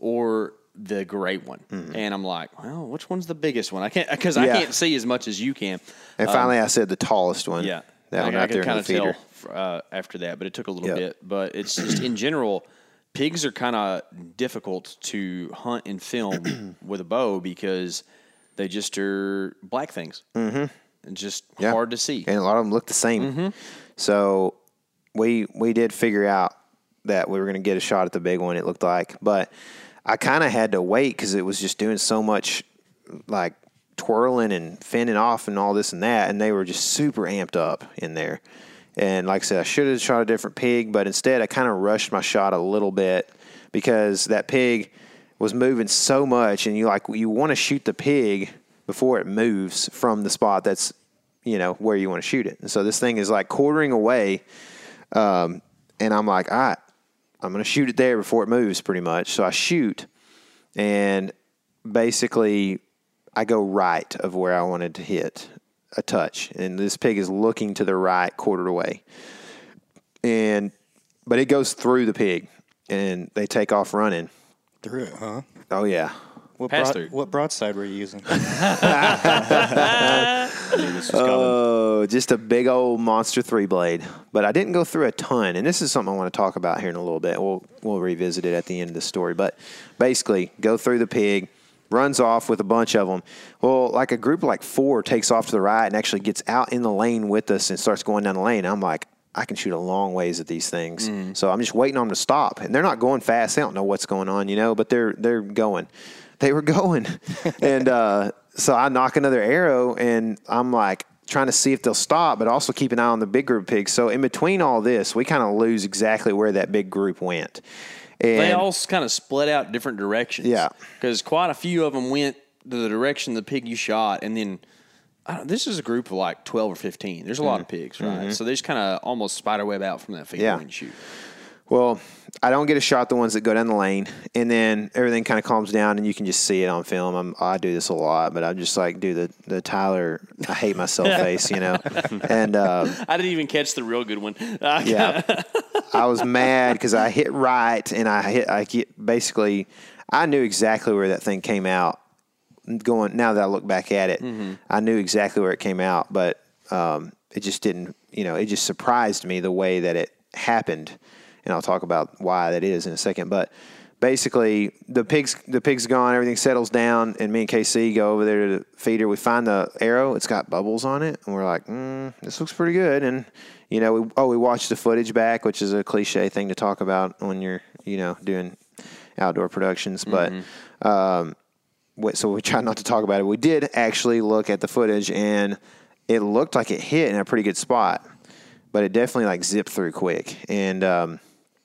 or the great one, and I'm like, well, which one's the biggest one? I can't because I Mm-hmm. Yeah. can't see as much as you can. And finally, I said the tallest one. Yeah, that I, one I right could there in kind the of feeder. tell uh, after that, but it took a little Yep. bit. But it's just in general, pigs are kind of difficult to hunt and film with a bow because they just are black things. Mm-hmm. And just Yeah. hard to see. And a lot of them look the same. Mm-hmm. So we we did figure out that we were going to get a shot at the big one, it looked like. But I kind of had to wait because it was just doing so much like twirling and fending off and all this and that. And they were just super amped up in there. And like I said, I should have shot a different pig, but instead I kind of rushed my shot a little bit because that pig was moving so much. And you like you want to shoot the pig before it moves from the spot that's, you know, where you want to shoot it. And so this thing is like quartering away. Um, and I'm like, all right, I'm going to shoot it there before it moves pretty much. So I shoot and basically I go right of where I wanted to hit a touch. And this pig is looking to the right, quartered away. And, but it goes through the pig and they take off running. Through it, huh? Oh yeah. What, Pass broad, through. what broadside were you using? Oh, just a big old monster three blade. But I didn't go through a ton, and this is something I want to talk about here in a little bit. We'll we'll revisit it at the end of the story. But basically, go through the pig, runs off with a bunch of them. Well, like a group of like four takes off to the right and actually gets out in the lane with us and starts going down the lane. I'm like, I can shoot a long ways at these things. Mm. So I'm just waiting on them to stop. And they're not going fast. They don't know what's going on, you know, but they're they're going. They were going. and uh, so I knock another arrow, and I'm like trying to see if they'll stop, but also keep an eye on the big group of pigs. So in between all this, we kind of lose exactly where that big group went. And They all kind of split out different directions. Yeah. Because quite a few of them went to the direction the pig you shot. And then I don't, this is a group of like twelve or fifteen. There's a lot of pigs, right? So they just kind of almost spider web out from that feeder Mm-hmm. Yeah. when you shoot. Well, I don't get a shot the ones that go down the lane, and then everything kind of calms down, and you can just see it on film. I'm, I do this a lot, but I just like do the, the Tyler, I hate myself face, you know. And um, I didn't even catch the real good one. yeah, I was mad because I hit right, and I hit. I get basically, I knew exactly where that thing came out. Going now that I look back at it, Mm-hmm. I knew exactly where it came out, but um, it just didn't. You know, it just surprised me the way that it happened. And I'll talk about why that is in a second. But basically, the pig's the pig's gone. Everything settles down, and me and K C go over there to the feeder. We find the arrow. It's got bubbles on it, and we're like, mm, "This looks pretty good." And you know, we, oh, we watched the footage back, which is a cliche thing to talk about when you're, you know, doing outdoor productions. Mm-hmm. But um, so we try not to talk about it. We did actually look at the footage, and it looked like it hit in a pretty good spot, but it definitely like zipped through quick. And um,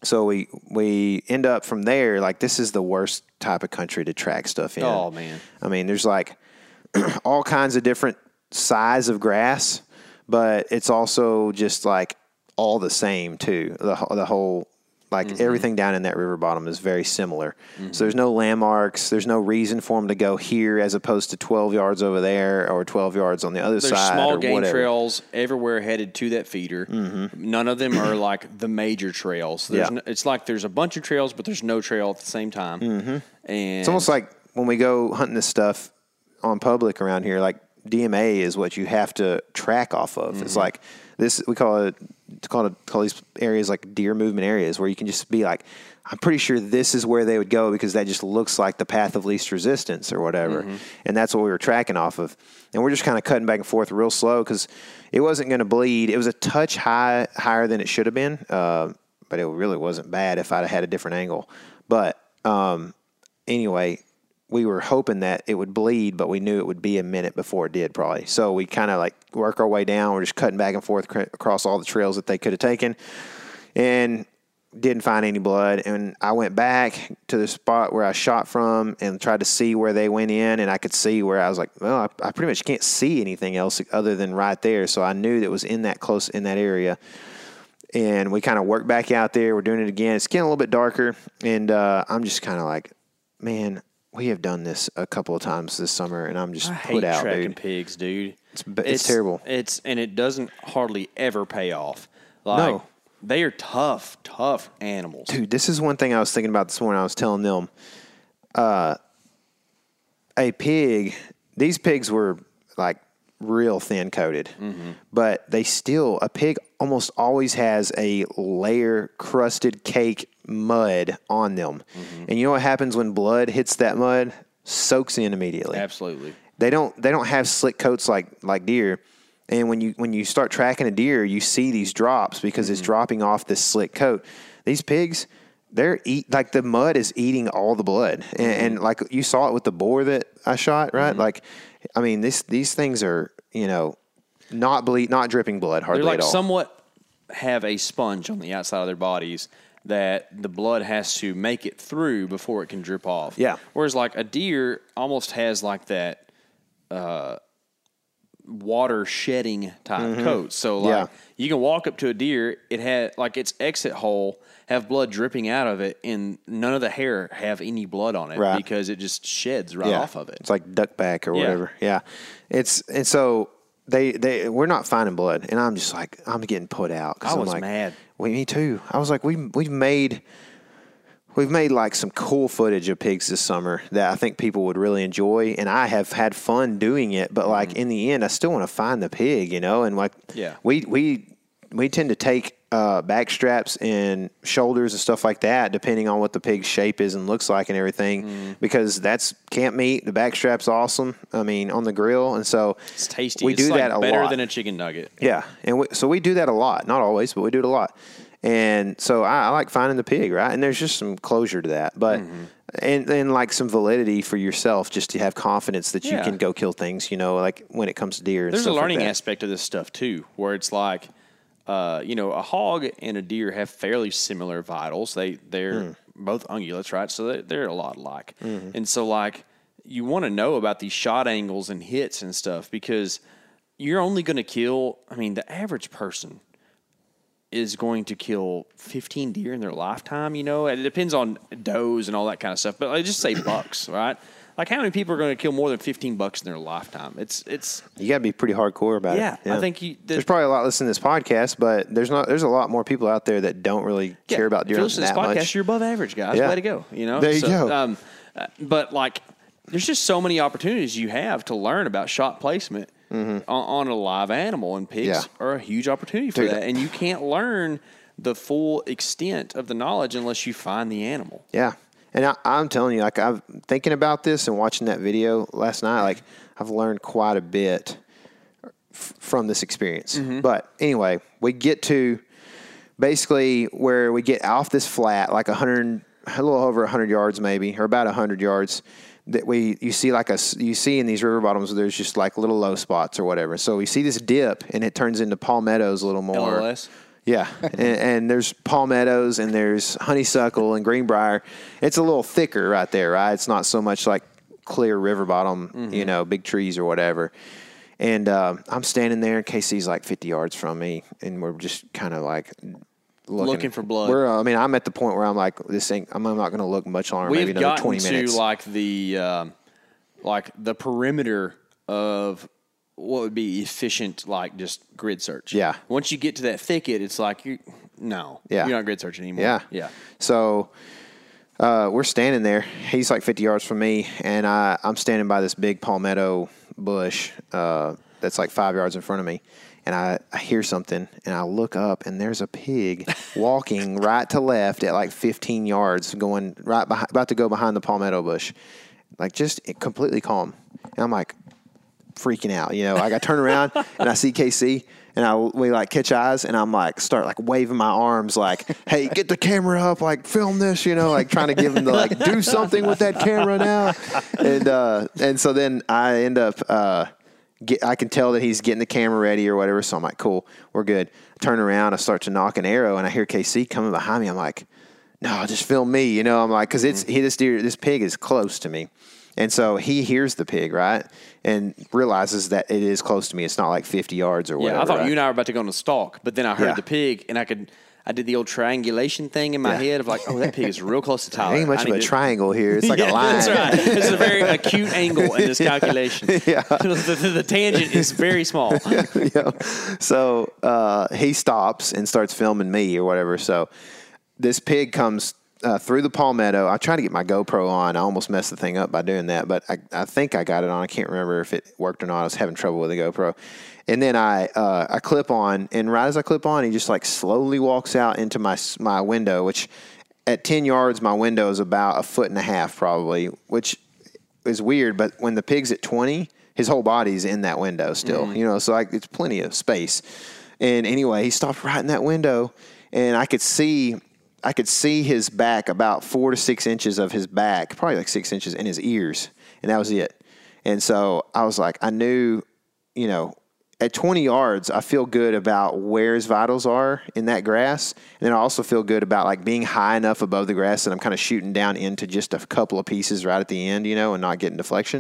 So we we end up from there, like this is the worst type of country to track stuff in. Oh, man. I mean, there's like all kinds of different size of grass, but it's also just like all the same too. The the whole like Mm-hmm. everything down in that river bottom is very similar. So there's no landmarks. There's no reason for them to go here as opposed to twelve yards over there or twelve yards on the other There's side. small or game whatever. trails everywhere headed to that feeder. Mm-hmm. None of them are like the major trails. There's Yeah. no, it's like there's a bunch of trails, but there's no trail at the same time. Mm-hmm. And It's almost like when we go hunting this stuff on public around here, like D M A is what you have to track off of. Mm-hmm. It's like this, we call it, it's called it, call these areas like deer movement areas where you can just be like, I'm pretty sure this is where they would go because that just looks like the path of least resistance or whatever. Mm-hmm. And that's what we were tracking off of. And we're just kind of cutting back and forth real slow because it wasn't going to bleed. It was a touch high, higher than it should have been. Uh, but it really wasn't bad if I'd had a different angle. But, um, anyway, we were hoping that it would bleed, but we knew it would be a minute before it did probably. So we kind of like work our way down. We're just cutting back and forth cr- across all the trails that they could have taken and didn't find any blood. And I went back to the spot where I shot from and tried to see where they went in. And I could see where I was like, well, I, I pretty much can't see anything else other than right there. So I knew that it was in that close in that area. And we kind of worked back out there. We're doing it again. It's getting a little bit darker. And uh, I'm just kind of like, man, we have done this a couple of times this summer, and I'm just I put hate out, tracking dude. pigs, dude. It's, it's terrible. It's and it doesn't hardly ever pay off. Like, No. they are tough, tough animals. Dude, this is one thing I was thinking about this morning. I was telling them, uh, a pig, these pigs were like real thin coated, Mm-hmm. but they still, a pig almost always has a layer crusted cake mud on them. Mm-hmm. And you know what happens when blood hits that mud? Soaks in immediately. Absolutely. They don't they don't have slick coats like like deer. And when you when you start tracking a deer, you see these drops because it's dropping off this slick coat. These pigs, they're eat like the mud is eating all the blood. And, and like you saw it with the boar that I shot, right? Like, I mean, this these things are, you know, not bleed, not dripping blood hardly They're like at all. somewhat have a sponge on the outside of their bodies that the blood has to make it through before it can drip off. Yeah. Whereas like a deer almost has like that uh, water shedding type coat. So like Yeah. you can walk up to a deer, it had like its exit hole have blood dripping out of it, and none of the hair have any blood on it Right. because it just sheds right off of it. It's like duck back or Yeah. whatever. Yeah. It's and so they they we're not finding blood, and I'm just like I'm getting put out. 'cause I I'm was like, mad. Well, me too. I was like, we we've made we've made like some cool footage of pigs this summer that I think people would really enjoy, and I have had fun doing it. But like in the end, I still want to find the pig, you know. And like Yeah. we we we tend to take uh, back straps and shoulders and stuff like that, depending on what the pig's shape is and looks like and everything, because that's camp meat. The back strap's awesome. I mean, on the grill, and so It's tasty. We it's do like that a better lot. than a chicken nugget. Yeah, and we, so we do that a lot. Not always, but we do it a lot. And so I, I like finding the pig, right? And there's just some closure to that, but Mm-hmm. and and like some validity for yourself, just to have confidence that you Yeah. can go kill things. You know, like when it comes to deer. And There's a stuff like learning that. aspect of this stuff too, where it's like, uh, you know, a hog and a deer have fairly similar vitals. They they're Hmm. both ungulates, right? So they, they're a lot alike. Mm-hmm. And so like you want to know about these shot angles and hits and stuff because you're only going to kill. I mean, the average person is going to kill fifteen deer in their lifetime. You know, it depends on does and all that kind of stuff. But I just say bucks, right? Like how many people are going to kill more than fifteen bucks in their lifetime? It's it's You got to be pretty hardcore about yeah, it. I think you. The, There's probably a lot listening to this podcast, but there's not. There's a lot more people out there that don't really yeah, care about deer if you listen to that this podcast, much. you're above average, guys. Yeah. Way to go! You know, There you So, go. Um, uh, but like, there's just so many opportunities you have to learn about shot placement on, on a live animal, and pigs Mm-hmm. Yeah. are a huge opportunity for Dude, that. And you can't learn the full extent of the knowledge unless you find the animal. Yeah. And I, I'm telling you, like, I'm thinking about this and watching that video last night, like, I've learned quite a bit f- from this experience. Mm-hmm. But anyway, we get to basically where we get off this flat, like one hundred, a little over one hundred yards maybe, or about one hundred yards, that we, you see like a, you see in these river bottoms, there's just like little low spots or whatever. So we see this dip and it turns into palmettos a little more. L L S? Yeah, and, and there's palmettos and there's honeysuckle and greenbrier. It's a little thicker right there, right? It's not so much like clear river bottom, mm-hmm. you know, big trees or whatever. And uh, I'm standing there, and K C's like fifty yards from me, and we're just kind of like looking, looking for blood. We're, uh, I mean, I'm at the point where I'm like, this ain't. I'm not going to look much longer. We've maybe another gotten twenty minutes. to like the um, like the perimeter of what would be efficient, like just grid search. Yeah. Once you get to that thicket, it's like you no, yeah. you're not grid searching anymore. Yeah, yeah. So uh, we're standing there. He's like fifty yards from me, and I, I'm standing by this big palmetto bush uh, that's like five yards in front of me. And I, I hear something, and I look up, and there's a pig walking right to left at like fifteen yards, going right behind, about to go behind the palmetto bush, like just completely calm. And I'm like freaking out, you know. Like I turn around and I see K C, and I we like catch eyes, and I'm like start like waving my arms, like, "Hey, get the camera up, like film this," you know, like trying to give him the like do something with that camera now. And uh, and so then I end up. Uh, Get, I can tell that he's getting the camera ready or whatever, so I'm like, cool, we're good. Turn around, I start to knock an arrow, and I hear K C coming behind me. I'm like, no, just film me, you know. I'm like, because it's he, this deer, this pig is close to me, and so he hears the pig, right, and realizes that it is close to me. It's not like fifty yards or whatever. Yeah, I thought right? you and I were about to go on a stalk, but then I heard Yeah. the pig, and I could. I did the old triangulation thing in my Yeah. head of like, oh, that pig is real close to Tyler. There ain't much I of need a to- triangle here. It's like yeah, a line. That's right. It's a very acute angle in this calculation. Yeah. the, the, the tangent is very small. Yeah. So uh, he stops and starts filming me or whatever. So this pig comes uh, through the palmetto. I tried to get my GoPro on. I almost messed the thing up by doing that, but I, I think I got it on. I can't remember if it worked or not. I was having trouble with the GoPro. And then I uh, I clip on, and right as I clip on, he just like slowly walks out into my my window, which at ten yards, my window is about a foot and a half probably, which is weird. But when the pig's at twenty, his whole body's in that window still, Mm-hmm. you know, so like it's plenty of space. And anyway, he stopped right in that window, and I could see I could see his back, about four to six inches of his back, probably like six inches in his ears, and that was it. And so I was like, I knew, you know, at twenty yards, I feel good about where his vitals are in that grass. And then I also feel good about like being high enough above the grass that I'm kind of shooting down into just a couple of pieces right at the end, you know, and not getting deflection.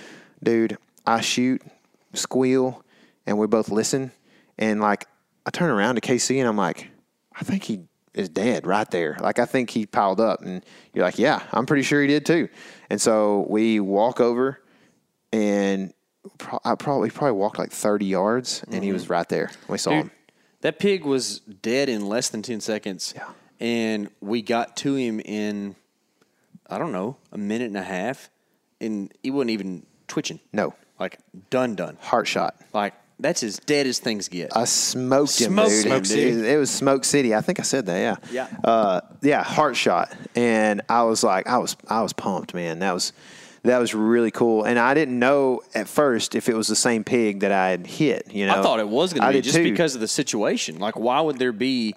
Dude, I shoot, squeal, and we both listen. And like, I turn around to K C and I'm like, I think he is dead right there. Like, I think he piled up. And you're like, yeah, I'm pretty sure he did too. And so we walk over, and I probably probably walked like thirty yards, and he was right there. We saw Dude, him. that pig was dead in less than ten seconds. Yeah. And we got to him in, I don't know, a minute and a half, and he wasn't even twitching. No. Like, done, done. Heart shot. Like, that's as dead as things get. I smoked him, Smoked dude. him, It- dude. It, was Smoke City. I think I said that. Yeah. Yeah. Uh, yeah. Heart shot, and I was like, I was, I was pumped, man. That was, that was really cool. And I didn't know at first if it was the same pig that I had hit. You know, I thought it was going I to be did just too. because of the situation. Like, why would there be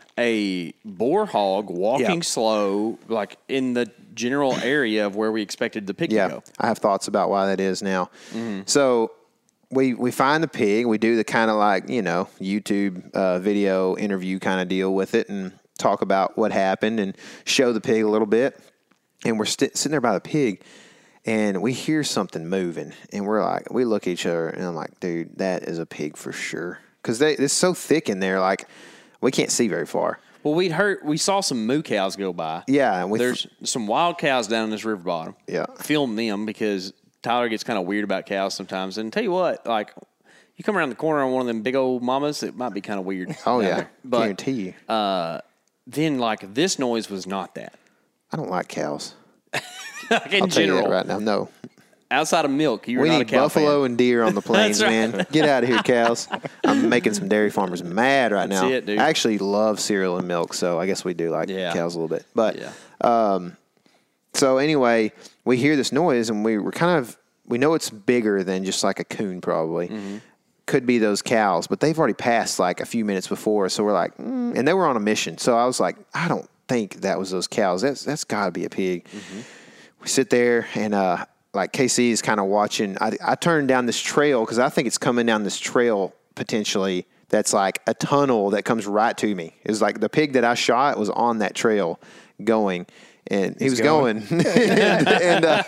a boar hog walking Yeah. slow, like in the general area of where we expected the pig Yeah, to go? I have thoughts about why that is now. So we we find the pig. We do the kind of like, you know, YouTube uh, video interview kind of deal with it, and talk about what happened and show the pig a little bit. And we're st- sitting there by the pig, and we hear something moving, and we're like, we look at each other, and I'm like, dude, that is a pig for sure, because it's so thick in there, like we can't see very far. Well, we'd heard, we saw some moo cows go by. Yeah, and we There's some wild cows down in this river bottom. Yeah. Film them because Tyler gets kind of weird about cows sometimes. And tell you what, like, you come around the corner on one of them big old mamas, it might be kind of weird. Oh down yeah, there. But guarantee you. uh, then, like, this noise was not that. I don't like cows. Like, in I'll tell you general, that right now. No. outside of milk, you're We not a need cow buffalo fan. and deer on the plains, That's right. man. Get out of here, cows. I'm making some dairy farmers mad right That's now. it, dude. I actually love cereal and milk, so I guess we do like Yeah. cows a little bit. But Yeah. um, so anyway, we hear this noise, and we were kind of we know it's bigger than just like a coon, probably. Mm-hmm. Could be those cows, but they've already passed like a few minutes before, so we're like, mm, and they were on a mission. So I was like, I don't think that was those cows. That's that's got to be a pig. Mm-hmm. We sit there, and uh, like K C is kind of watching. I, I turned down this trail because I think it's coming down this trail potentially that's like a tunnel that comes right to me. It's like the pig that I shot was on that trail going, and he was going, going. and, and, uh,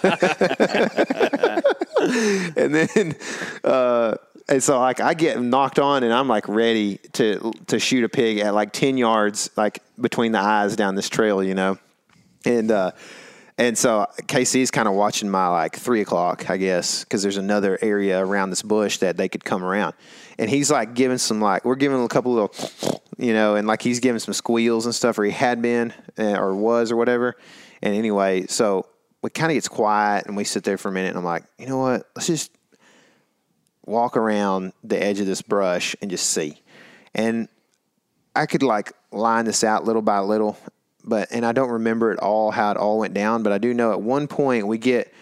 and then, uh, and so like I get knocked on and I'm like ready to, to shoot a pig at like ten yards, like between the eyes down this trail, you know? And, uh, and so K C's kind of watching my like three o'clock, I guess, because there's another area around this bush that they could come around. And he's like giving some like, we're giving a couple little, you know, and like he's giving some squeals and stuff, or he had been uh, or was or whatever. And anyway, so it kind of gets quiet and we sit there for a minute and I'm like, you know what, let's just walk around the edge of this brush and just see. And I could like line this out little by little. But, and I don't remember it all, how it all went down, but I do know at one point we get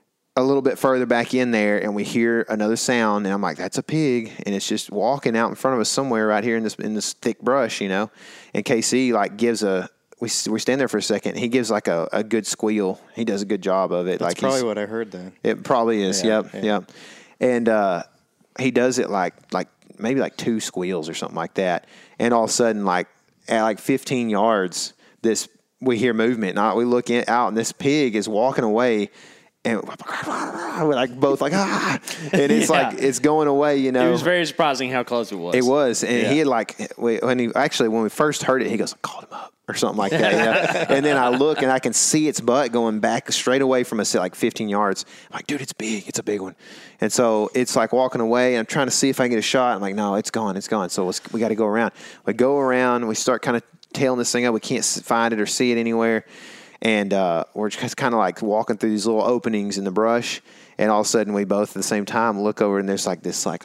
a little bit further back in there and we hear another sound and I'm like, that's a pig. And it's just walking out in front of us somewhere right here in this, in this thick brush, you know, and K C like gives a, we, we stand there for a second. He gives like a, a good squeal. He does a good job of it. That's like probably what I heard then. It probably is. Yeah, yep. yeah. Yep. And, uh, he does it like, like maybe like two squeals or something like that. And all of a sudden, like at like fifteen yards, this we hear movement, and I, we look in, out, and this pig is walking away, and we're like both like ah, and it's Yeah. like it's going away. You know, It was very surprising how close it was. it was, and Yeah. he had like we, when he actually when we first heard it, he goes, "I called him up." Or something like that, you know? And then I look and I can see its butt going back straight away from us at like fifteen yards. I'm like, dude, it's big. It's a big one. And so it's like walking away and I'm trying to see if I can get a shot. I'm like, no, it's gone. It's gone. So let's, we got to go around. We go around and we start kind of tailing this thing up. We can't find it or see it anywhere. And uh, we're just kind of like walking through these little openings in the brush. And all of a sudden we both at the same time look over and there's like this like,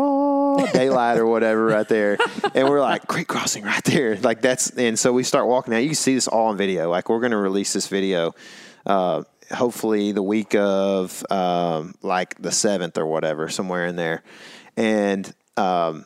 oh, daylight or whatever right there. And we're like, creek crossing right there. Like that's, and so we start walking out. You can see this all on video. Like we're going to release this video, uh, hopefully the week of, um, like the seventh or whatever, somewhere in there. And, um,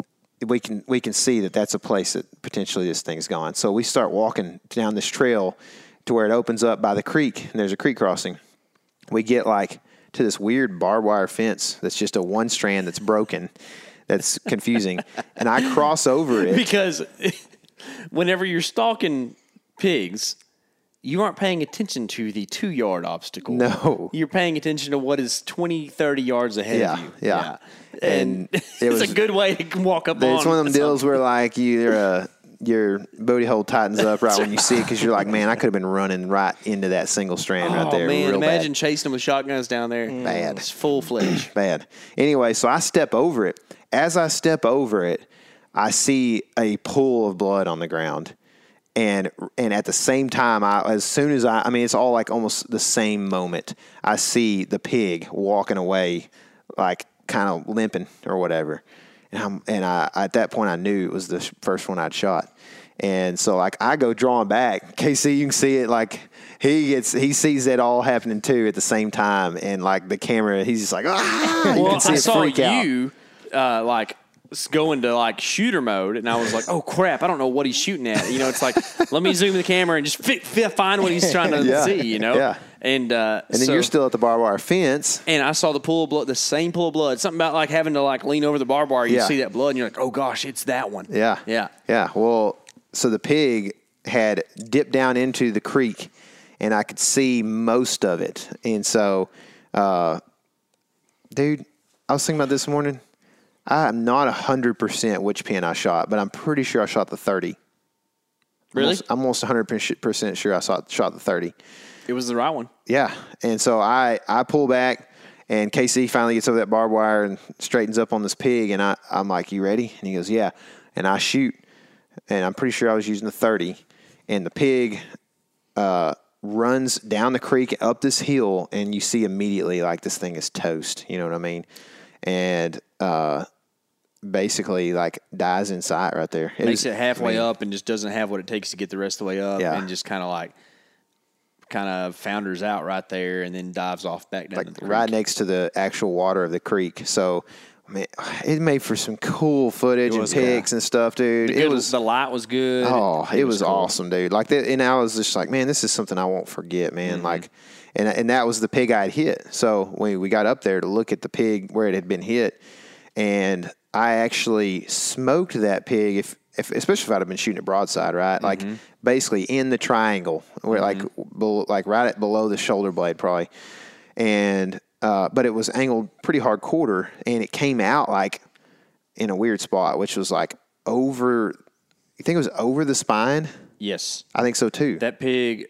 we can, we can see that that's a place that potentially this thing's gone. So we start walking down this trail to where it opens up by the creek and there's a creek crossing. We get like, to this weird barbed wire fence that's just a one strand that's broken, that's confusing. And I cross over it. Because whenever you're stalking pigs, you aren't paying attention to the two-yard obstacle. No. You're paying attention to what is twenty, thirty yards ahead Yeah, of you. yeah. And, And it it's was- a good way to walk up on. It's one of them something. deals where like you're, uh, your booty hole tightens up right when you see it because you're like, man, I could have been running right into that single strand right Oh, there. man, real imagine bad. chasing them with shotguns down there. Bad. It's full-fledged. Bad. Anyway, so I step over it. As I step over it, I see a pool of blood on the ground. And and at the same time, I as soon as I, I mean, it's all like almost the same moment. I see the pig walking away, like kind of limping or whatever. And I'm, and I at that point I knew it was the first one I'd shot. And so like I go drawing back. K C, you can see it like he gets he sees it all happening too at the same time. And like the camera, he's just like ah. You Well, can see I it saw freak out. you uh, like s- go into like shooter mode, and I was like, "Oh crap! I don't know what he's shooting at." You know, it's like let me zoom the camera and just fi- fi- find what he's trying to Yeah. see. You know, Yeah. And uh, And then so- you're still at the barbed wire fence. And I saw the pool of blood, the same pool of blood. Something about like having to like lean over the barbed wire. You Yeah. see that blood, and you're like, "Oh gosh, it's that one." Yeah. Yeah. Yeah. Well, so the pig had dipped down into the creek and I could see most of it. And so, uh, dude, I was thinking about this morning. I am not one hundred percent which pin I shot, but I'm pretty sure I shot the thirty. Really? Almost, I'm almost one hundred percent sure I saw, shot the thirty. It was the right one. Yeah. And so I, I pull back and K C finally gets over that barbed wire and straightens up on this pig. And I, I'm like, you ready? And he goes, yeah. And I shoot. And I'm pretty sure I was using the thirty. And the pig uh, runs down the creek up this hill. And you see immediately like this thing is toast. You know what I mean? And uh, basically like dies in sight right there. Makes was- it halfway I mean, up and just doesn't have what it takes to get the rest of the way up. Yeah. And just kind of like, kind of founders out right there and then dives off back down like to the creek. right next to the actual water of the creek. So, I mean, it made for some cool footage and was, pics and stuff, dude. The, It good, was the light was good. oh, it, was, cool. awesome, dude. Like that, and I was just like, man, this is something I won't forget, man. Mm-hmm. Like, and and that was the pig I'd hit. So we we got up there to look at the pig where it had been hit, and I actually smoked that pig, if, if especially if I'd have been shooting it broadside, right? Like basically in the triangle, where like be, like right at below the shoulder blade, probably. And uh, but it was angled pretty hard quarter, and it came out like in a weird spot, which was like over. You think it was over the spine? Yes. I think so too. That pig,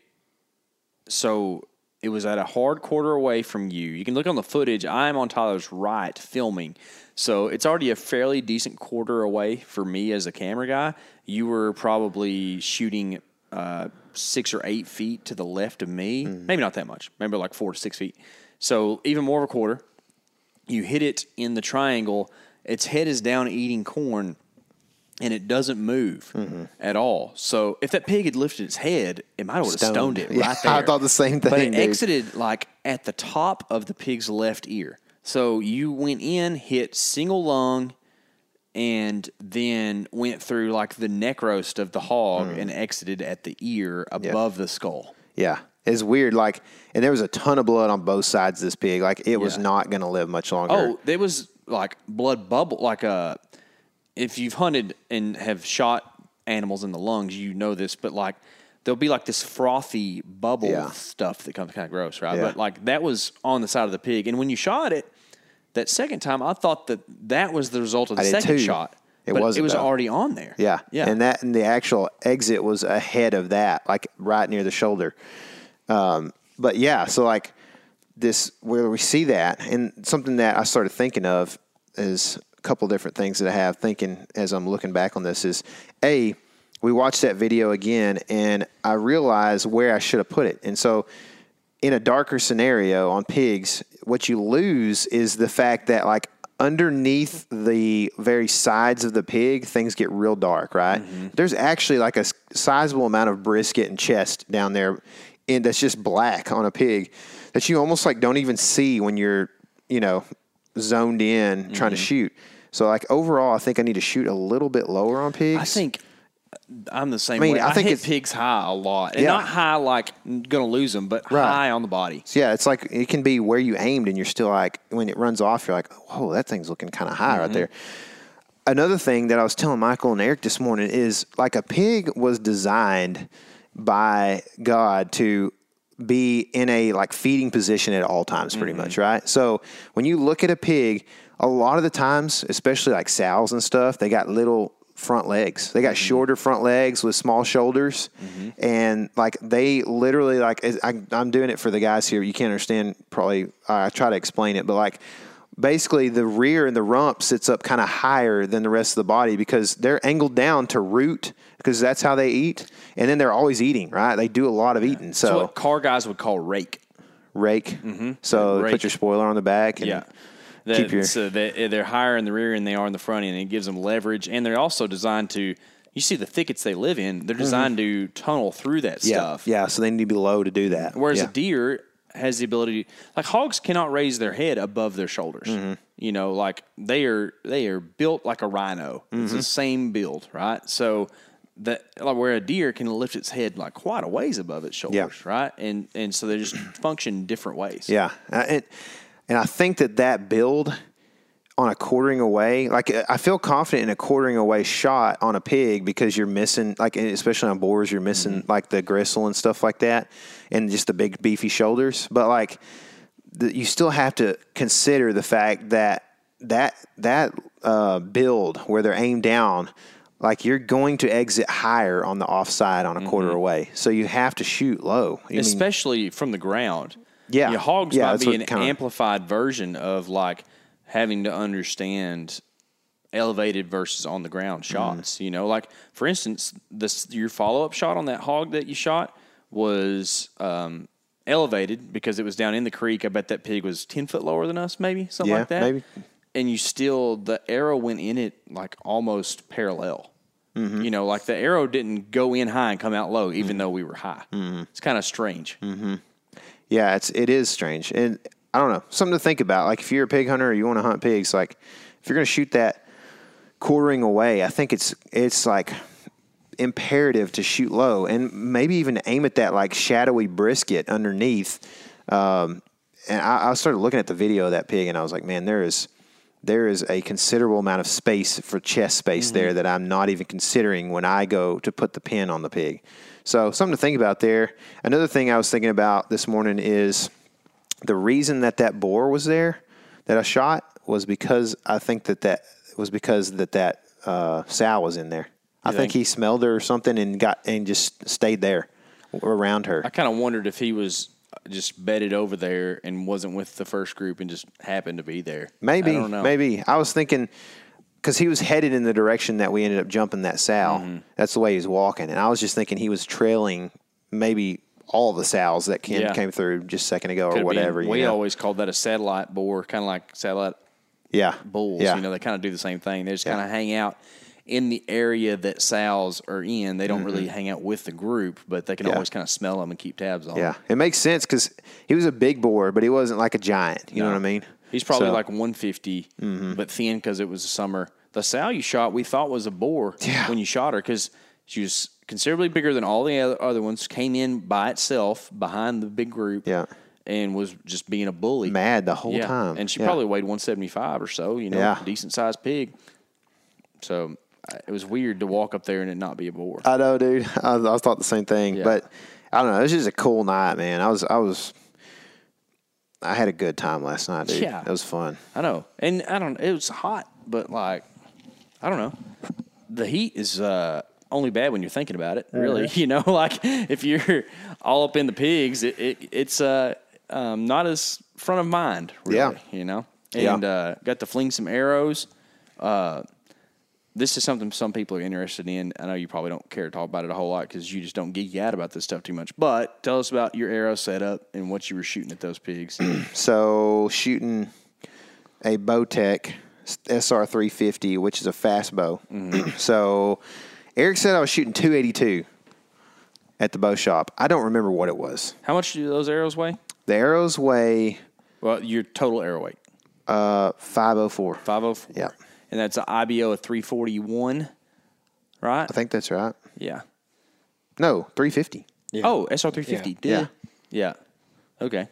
so it was at a hard quarter away from you. You can look on the footage. I'm on Tyler's right filming. So it's already a fairly decent quarter away for me as a camera guy. You were probably shooting uh, six or eight feet to the left of me. Mm. Maybe not that much. Maybe like four to six feet. So even more of a quarter. You hit it in the triangle. Its head is down eating corn, and it doesn't move mm-hmm. at all. So if that pig had lifted its head, it might have stoned. stoned it yeah, right there. I thought the same thing. But it dude. exited like at the top of the pig's left ear. So you went in, hit single lung, and then went through like the neck roast of the hog mm. and exited at the ear above yeah. the skull. Yeah. It's weird. Like, and there was a ton of blood on both sides of this pig. Like, it yeah. was not going to live much longer. Oh, there was like blood bubble. Like, a, if you've hunted and have shot animals in the lungs, you know this, but like, there'll be like this frothy bubble yeah. stuff that comes kind of gross, right? Yeah. But like that was on the side of the pig. And when you shot it that second time, I thought that that was the result of the second too. shot. It but wasn't, it was though. already on there. Yeah. Yeah. And that, and the actual exit was ahead of that, like right near the shoulder. Um, but yeah, so like this, where we see that, and something that I started thinking of is a couple different things that I have thinking as I'm looking back on this is A, we watched that video again, and I realized where I should have put it. And so in a darker scenario on pigs, what you lose is the fact that, like, underneath the very sides of the pig, things get real dark, right? Mm-hmm. There's actually, like, a sizable amount of brisket and chest down there in, that's just black on a pig that you almost, like, don't even see when you're, you know, zoned in mm-hmm. trying to shoot. So, like, overall, I think I need to shoot a little bit lower on pigs. I think I'm the same I mean, way. I, I think hit it's, pigs high a lot. And yeah. not high like going to lose them, but right. high on the body. So yeah, it's like it can be where you aimed and you're still like, when it runs off, you're like, whoa, that thing's looking kind of high mm-hmm. right there. Another thing that I was telling Michael and Eric this morning is like a pig was designed by God to be in a like feeding position at all times pretty mm-hmm. much, right? So when you look at a pig, a lot of the times, especially like sows and stuff, they got little front legs. They got mm-hmm. shorter front legs with small shoulders. Mm-hmm. And like they literally like, I, I'm doing it for the guys here. You can't understand probably. I try to explain it, but like basically the rear and the rump sits up kind of higher than the rest of the body because they're angled down to root because that's how they eat. And then they're always eating, right? They do a lot of eating. So, so what car guys would call rake. Rake. Mm-hmm. So rake. Put your spoiler on the back. And yeah. That, keep your... So they, they're higher in the rear than they are in the front end. And it gives them leverage. And they're also designed to, you see the thickets they live in, they're designed mm-hmm. to tunnel through that yeah. stuff. Yeah, so they need to be low to do that. Whereas yeah. a deer has the ability to, like hogs cannot raise their head above their shoulders. Mm-hmm. You know, like they are they are built like a rhino. Mm-hmm. It's the same build, right? So that like where a deer can lift its head like quite a ways above its shoulders, yeah. right? And and so they just function different ways. Yeah, uh, and and I think that that build on a quartering away, like I feel confident in a quartering away shot on a pig because you're missing, like especially on boars, you're missing mm-hmm. like the gristle and stuff like that, and just the big beefy shoulders. But like the, you still have to consider the fact that that that uh, build where they're aimed down, like you're going to exit higher on the offside on a mm-hmm. quarter away, so you have to shoot low, you especially mean, from the ground. Yeah, Your hogs yeah, might be an kinda, amplified version of like having to understand elevated versus on the ground shots. Mm. You know, like for instance, this your follow up shot on that hog that you shot was um, elevated because it was down in the creek. I bet that pig was ten foot lower than us, maybe something yeah, like that. Maybe. And you still the arrow went in it like almost parallel. Mm-hmm. You know, like the arrow didn't go in high and come out low, even mm-hmm. though we were high. Mm-hmm. It's kind of strange. Mm-hmm. Yeah, it's it is strange, and I don't know, something to think about. Like if you're a pig hunter or you want to hunt pigs, like if you're going to shoot that quartering away, I think it's it's like imperative to shoot low and maybe even aim at that like shadowy brisket underneath. Um, and I, I started looking at the video of that pig, and I was like, man, there is there is a considerable amount of space for chest space Mm-hmm. there that I'm not even considering when I go to put the pin on the pig. So something to think about there. Another thing I was thinking about this morning is the reason that that boar was there that I shot was because I think that that was because that that uh, sow was in there. I think? think? he smelled her or something and got and just stayed there around her. I kind of wondered if he was just bedded over there and wasn't with the first group and just happened to be there. Maybe, I don't know. maybe. I was thinking because he was headed in the direction that we ended up jumping that sow. Mm-hmm. That's the way he was walking, and I was just thinking he was trailing maybe all the sows that came Yeah. came through just a second ago Could or whatever. Be, you we know? always called that a satellite boar, kind of like satellite yeah, bulls. Yeah, You know, they kind of do the same thing. They just Yeah. kind of hang out in the area that sows are in. They don't really hang out with the group, but they can Mm-hmm. Yeah. always kind of smell them and keep tabs on yeah. them. It makes sense because he was a big boar, but he wasn't like a giant. You know No. what I mean? He's probably So- like one fifty, but thin because it was summer. The sow you shot, we thought was a boar Yeah. when you shot her because she was considerably bigger than all the other, other ones. Came in by itself behind the big group, Yeah. and was just being a bully, mad the whole yeah. time. And she Yeah. probably weighed one seventy-five or so. You know, Yeah. decent sized pig. So uh, it was weird to walk up there and it not be a boar. I know, dude. I, I thought the same thing, Yeah. but I don't know. It was just a cool night, man. I was, I was, I had a good time last night, dude. Yeah. It was fun. I know, and I don't. It was hot, but like, I don't know. The heat is uh, only bad when you're thinking about it. Really, you know, like if you're all up in the pigs, it, it it's uh, um, not as front of mind. Really, Yeah. you know, Yeah. and uh, got to fling some arrows. Uh, this is something some people are interested in. I know you probably don't care to talk about it a whole lot because you just don't geek out about this stuff too much. But tell us about your arrow setup and what you were shooting at those pigs. So shooting a Bowtech S R three fifty, which is a fast bow. So Eric said I was shooting two eighty-two at the bow shop. I don't remember what it was. How much do those arrows weigh? The arrows weigh Well, your total arrow weight, uh, five oh four. five oh four. Yeah. And that's an I B O of three forty-one, right? I think that's right. Yeah. No, three fifty. Oh, S R three fifty. Yeah. Yeah. Yeah. Okay.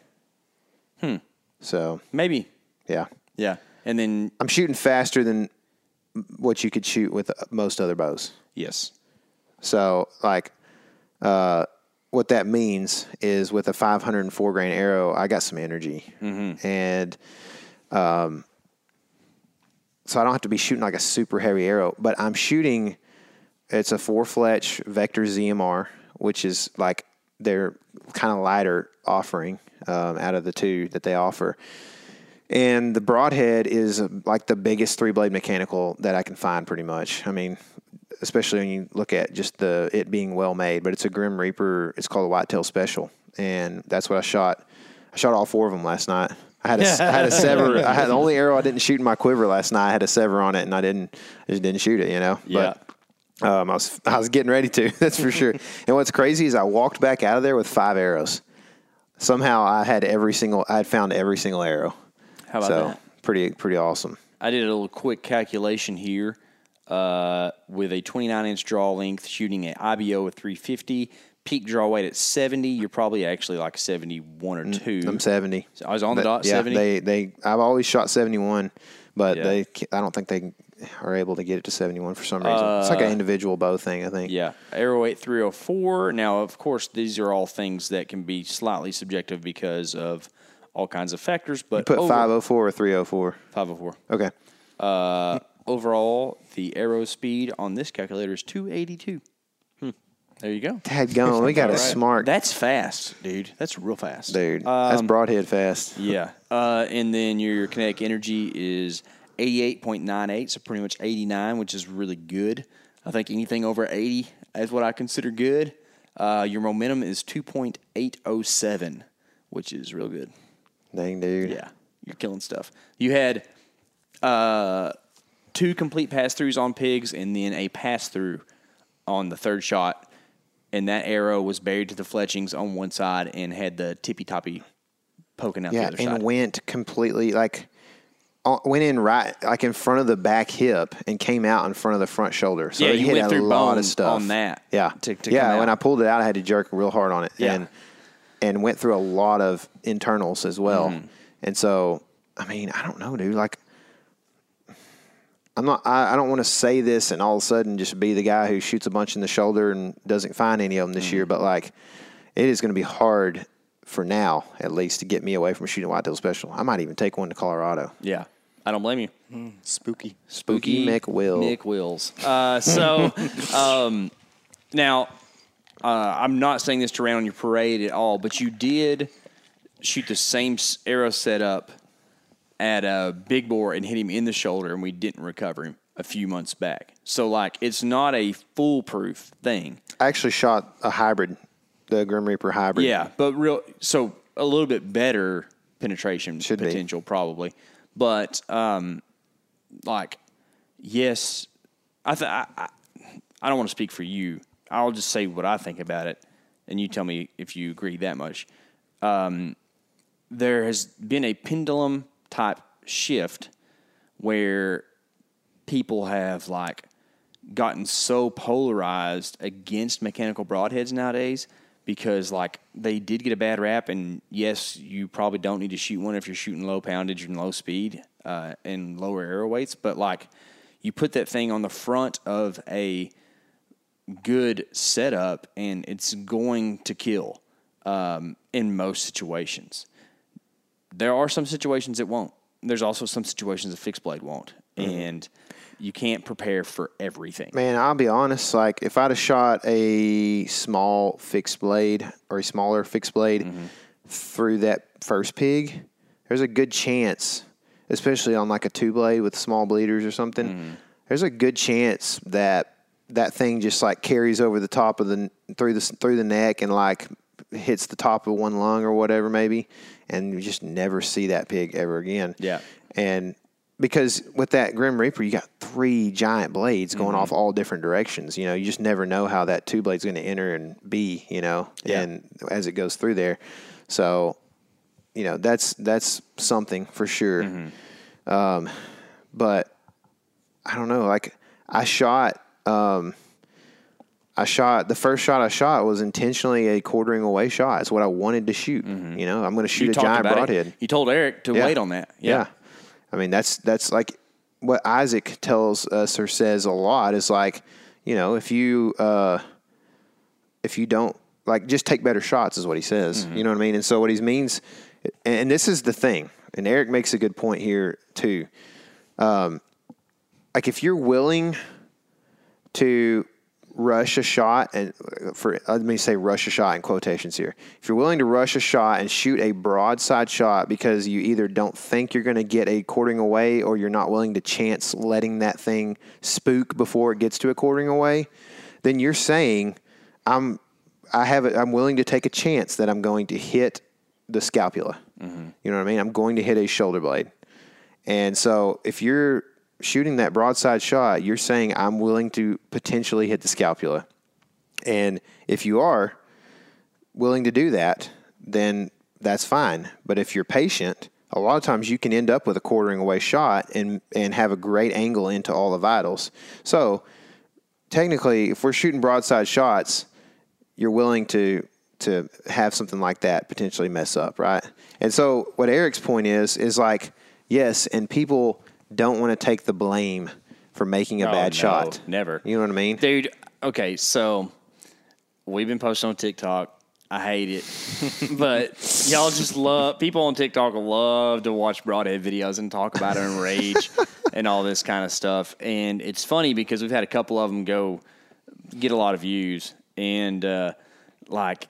So, Maybe. yeah. Yeah. And then, I'm shooting faster than what you could shoot with most other bows. yes. So, like, uh, what that means is with a five hundred four grain arrow, I got some energy. Mm-hmm. And um, so I don't have to be shooting like a super heavy arrow, but I'm shooting, it's a four fletch Vector Z M R, which is like their kind of lighter offering um, out of the two that they offer. And the broadhead is uh, like the biggest three blade mechanical that I can find pretty much. I mean, especially when you look at just the it being well made, but it's a Grim Reaper. It's called a Whitetail Special, and that's what I shot. I shot all four of them last night. I had a, I had a sever. I had the only arrow I didn't shoot in my quiver last night. I had a sever on it, and I didn't. I just didn't shoot it. You know. Yeah. But um, I was I was getting ready to. That's for sure. And what's crazy is I walked back out of there with five arrows. Somehow I had every single. I had found every single arrow. How about so that? pretty pretty awesome. I did a little quick calculation here uh, with a twenty-nine inch draw length, shooting an I B O of three fifty, peak draw weight at seventy. You're probably actually like seventy-one or two. I'm seventy. So I was on the But, dot, yeah, seventy. They they I've always shot seventy-one, but Yeah. they ca- I don't think they are able to get it to seventy-one for some reason. It's like an individual bow thing, I think. Uh, Yeah, arrow weight three oh four. Now, of course, these are all things that can be slightly subjective because of all kinds of factors. But Put over- five oh four or three oh four. five oh four. Okay. Uh, overall, the arrow speed on this calculator is two eighty-two. Hmm. There you go. Had gone. We got a All right. smart That's fast, dude. That's real fast, dude. That's Um, broadhead fast. Yeah. Uh, and then your kinetic energy is eighty-eight point nine eight, so pretty much eighty-nine, which is really good. I think anything over eighty is what I consider good. Uh, your momentum is two point eight oh seven, which is real good. Dang, dude. Yeah, you're killing stuff. You had uh, two complete pass-throughs on pigs and then a pass-through on the third shot, and that arrow was buried to the fletchings on one side and had the tippy-toppy poking out the Yeah, other and side. went completely like uh, went in right like in front of the back hip and came out in front of the front shoulder. So Yeah, it you hit went a through lot bone of stuff on that Yeah, to- to yeah. come When out. I pulled it out, I had to jerk real hard on it. Yeah. and and went through a lot of internals as well. Mm-hmm. And so, I mean, I don't know, dude. Like, I'm not. I, I don't want to say this and all of a sudden just be the guy who shoots a bunch in the shoulder and doesn't find any of them this mm-hmm. year. But like, it is going to be hard for now, at least, to get me away from shooting whitetail special. I might even take one to Colorado. Yeah, I don't blame you. Mm, spooky, spooky Mick Will. Mick Wills. Uh, so um, now, uh, I'm not saying this to rain on your parade at all, but you did shoot the same arrow setup at a big bore and hit him in the shoulder, and we didn't recover him a few months back. So, like, it's not a foolproof thing. I actually shot a hybrid, the Grim Reaper hybrid. Yeah, but real so a little bit better penetration Should potential be. probably. But, um, like, yes, I, th- I, I I don't want to speak for you. I'll just say what I think about it, and you tell me if you agree that much. Um, there has been a pendulum type shift where people have like gotten so polarized against mechanical broadheads nowadays because like they did get a bad rap, and yes, you probably don't need to shoot one if you're shooting low poundage and low speed uh, and lower arrow weights, but like you put that thing on the front of a good setup and it's going to kill um, in most situations. There are some situations it won't. There's also some situations a fixed blade won't. Mm-hmm. And you can't prepare for everything. Man, I'll be honest. Like, if I'd have shot a small fixed blade or a smaller fixed blade mm-hmm. through that first pig, there's a good chance, especially on like a two blade with small bleeders or something, mm-hmm. there's a good chance that that thing just like carries over the top of the through the through the neck and like hits the top of one lung or whatever maybe, and you just never see that pig ever again. Yeah. And because with that Grim Reaper, you got three giant blades going mm-hmm. off all different directions. You know, you just never know how that two blade's going to enter and be, you know, yeah. and as it goes through there. So, you know, that's that's something for sure. Mm-hmm. Um, but I don't know. Like I shot, um, I shot the first shot I shot was intentionally a quartering away shot. It's what I wanted to shoot. Mm-hmm. You know, I'm going to shoot you a giant broadhead. It. You told Eric to yeah. wait on that. Yeah. yeah. I mean, that's that's like what Isaac tells us or says a lot is like, you know, if you uh, if you don't like just take better shots is what he says. Mm-hmm. You know what I mean? And so what he means, and this is the thing, and Eric makes a good point here too. Um, like if you're willing to rush a shot, and for let me say rush a shot in quotations here. If you're willing to rush a shot and shoot a broadside shot because you either don't think you're going to get a quartering away or you're not willing to chance letting that thing spook before it gets to a quartering away, then you're saying I'm I have a, I'm willing to take a chance that I'm going to hit the scapula. Mm-hmm. You know what I mean? I'm going to hit a shoulder blade. And so if you're shooting that broadside shot, you're saying I'm willing to potentially hit the scapula. And if you are willing to do that, then that's fine. But if you're patient, a lot of times you can end up with a quartering away shot and, and have a great angle into all the vitals. So technically, if we're shooting broadside shots, you're willing to to have something like that potentially mess up, right? And so what Eric's point is, is like, yes, and people don't want to take the blame for making a oh, bad no, shot. Never. You know what I mean? Dude, okay, so we've been posting on TikTok. I hate it. But y'all just love, people on TikTok love to watch broadhead videos and talk about it and rage and all this kind of stuff. And it's funny because we've had a couple of them go get a lot of views. And, uh, like,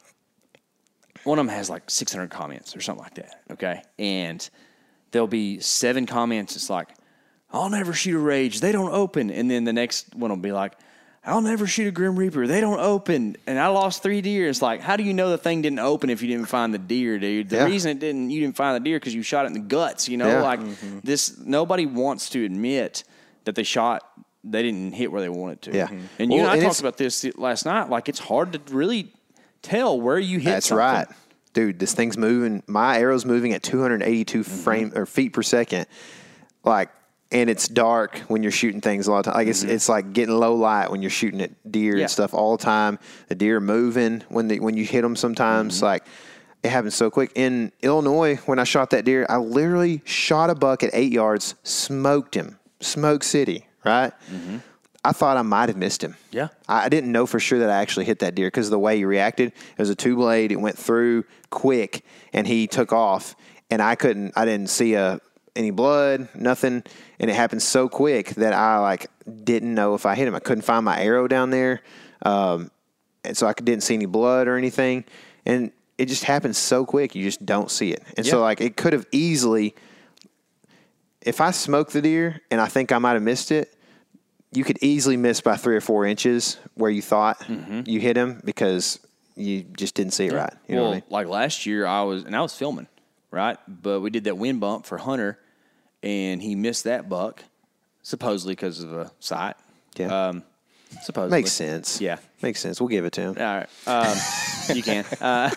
one of them has like six hundred comments or something like that, okay? And there'll be seven comments. It's like, I'll never shoot a Rage. They don't open. And then the next one will be like, I'll never shoot a Grim Reaper. They don't open. And I lost three deer. It's like, how do you know the thing didn't open if you didn't find the deer, dude? The yeah. reason it didn't, you didn't find the deer because you shot it in the guts, you know? Yeah. Like mm-hmm. this, nobody wants to admit that they shot, they didn't hit where they wanted to. Yeah. Mm-hmm. And you well, and I and talked about this last night. Like, it's hard to really tell where you hit That's something. right. Dude, this thing's moving. My arrow's moving at two hundred eighty-two mm-hmm. frame or feet per second. Like, and it's dark when you're shooting things a lot of time. Like it's mm-hmm. it's like getting low light when you're shooting at deer yeah. and stuff all the time. The deer are moving when they when you hit them sometimes. Mm-hmm. Like it happens so quick. In Illinois, when I shot that deer, I literally shot a buck at eight yards, smoked him, Smoke City, right? Mm-hmm. I thought I might have missed him. Yeah. I, I didn't know for sure that I actually hit that deer because of the way he reacted. It was a two blade. It went through quick, and he took off, and I couldn't. I didn't see a any blood, nothing, and it happened so quick that I like didn't know if I hit him. I couldn't find my arrow down there, um, and so I didn't see any blood or anything, and it just happens so quick. You just don't see it, and Yeah. so like it could have easily. If I smoked the deer and I think I might have missed it, you could easily miss by three or four inches where you thought Mm-hmm. you hit him because you just didn't see it right. You know well, what I mean? like last year, I was and I was filming, right? But we did that wind bump for Hunter, and he missed that buck, supposedly because of a sight. Yeah. Um, supposedly Makes sense. Yeah. Makes sense. We'll give it to him. All right. Um, you can. Uh,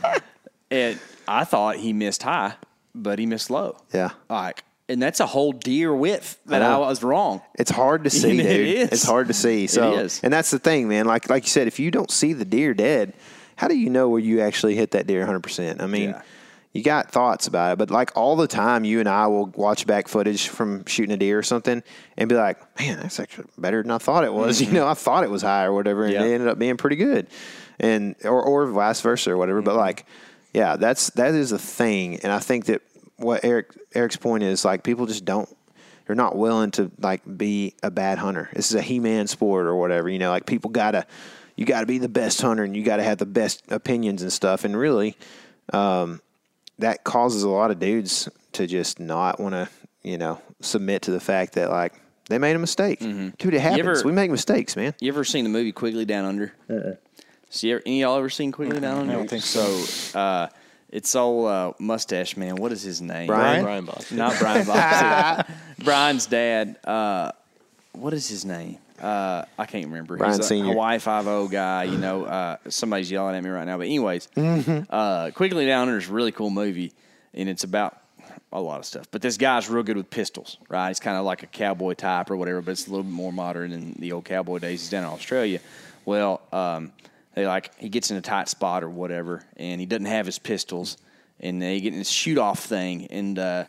and I thought he missed high, but he missed low. Yeah. Like, and that's a whole deer width that I, know. was wrong. It's hard to see, It dude. is. It's hard to see. So, is. and that's the thing, man. Like like you said, if you don't see the deer dead, how do you know where you actually hit that deer one hundred percent? I mean, Yeah. you got thoughts about it, but like all the time, you and I will watch back footage from shooting a deer or something and be like, man, that's actually better than I thought it was. You know, I thought it was high or whatever, and Yeah. it ended up being pretty good, and or or vice versa or whatever. But like, yeah, that's that is a thing, and I think that what Eric Eric's point is like people just don't. They're not willing to like be a bad hunter. This is a He-Man sport or whatever, you know, like people gotta, you gotta be the best hunter and you gotta have the best opinions and stuff. And really, um, that causes a lot of dudes to just not want to, you know, submit to the fact that like they made a mistake. Dude, it happens. ever- we make mistakes, man. You ever seen the movie Quigley Down Under? Uh-uh. See, ever, any of y'all ever seen Quigley Down Under? I don't think so. So, uh, it's old uh, mustache man. What is his name? Brian? Brian Box. Not Brian Box. Brian's dad. Uh, what is his name? Uh, I can't remember. Brian He's a Senior Hawaii Five-O guy. You know, uh, somebody's yelling at me right now. But anyways, uh, Quigley Down Under is a really cool movie, and it's about a lot of stuff. But this guy's real good with pistols, right? He's kind of like a cowboy type or whatever, but it's a little bit more modern than the old cowboy days. He's down in Australia. Well, um, they like he gets in a tight spot or whatever, and he doesn't have his pistols, and they get in this shoot off thing, and uh,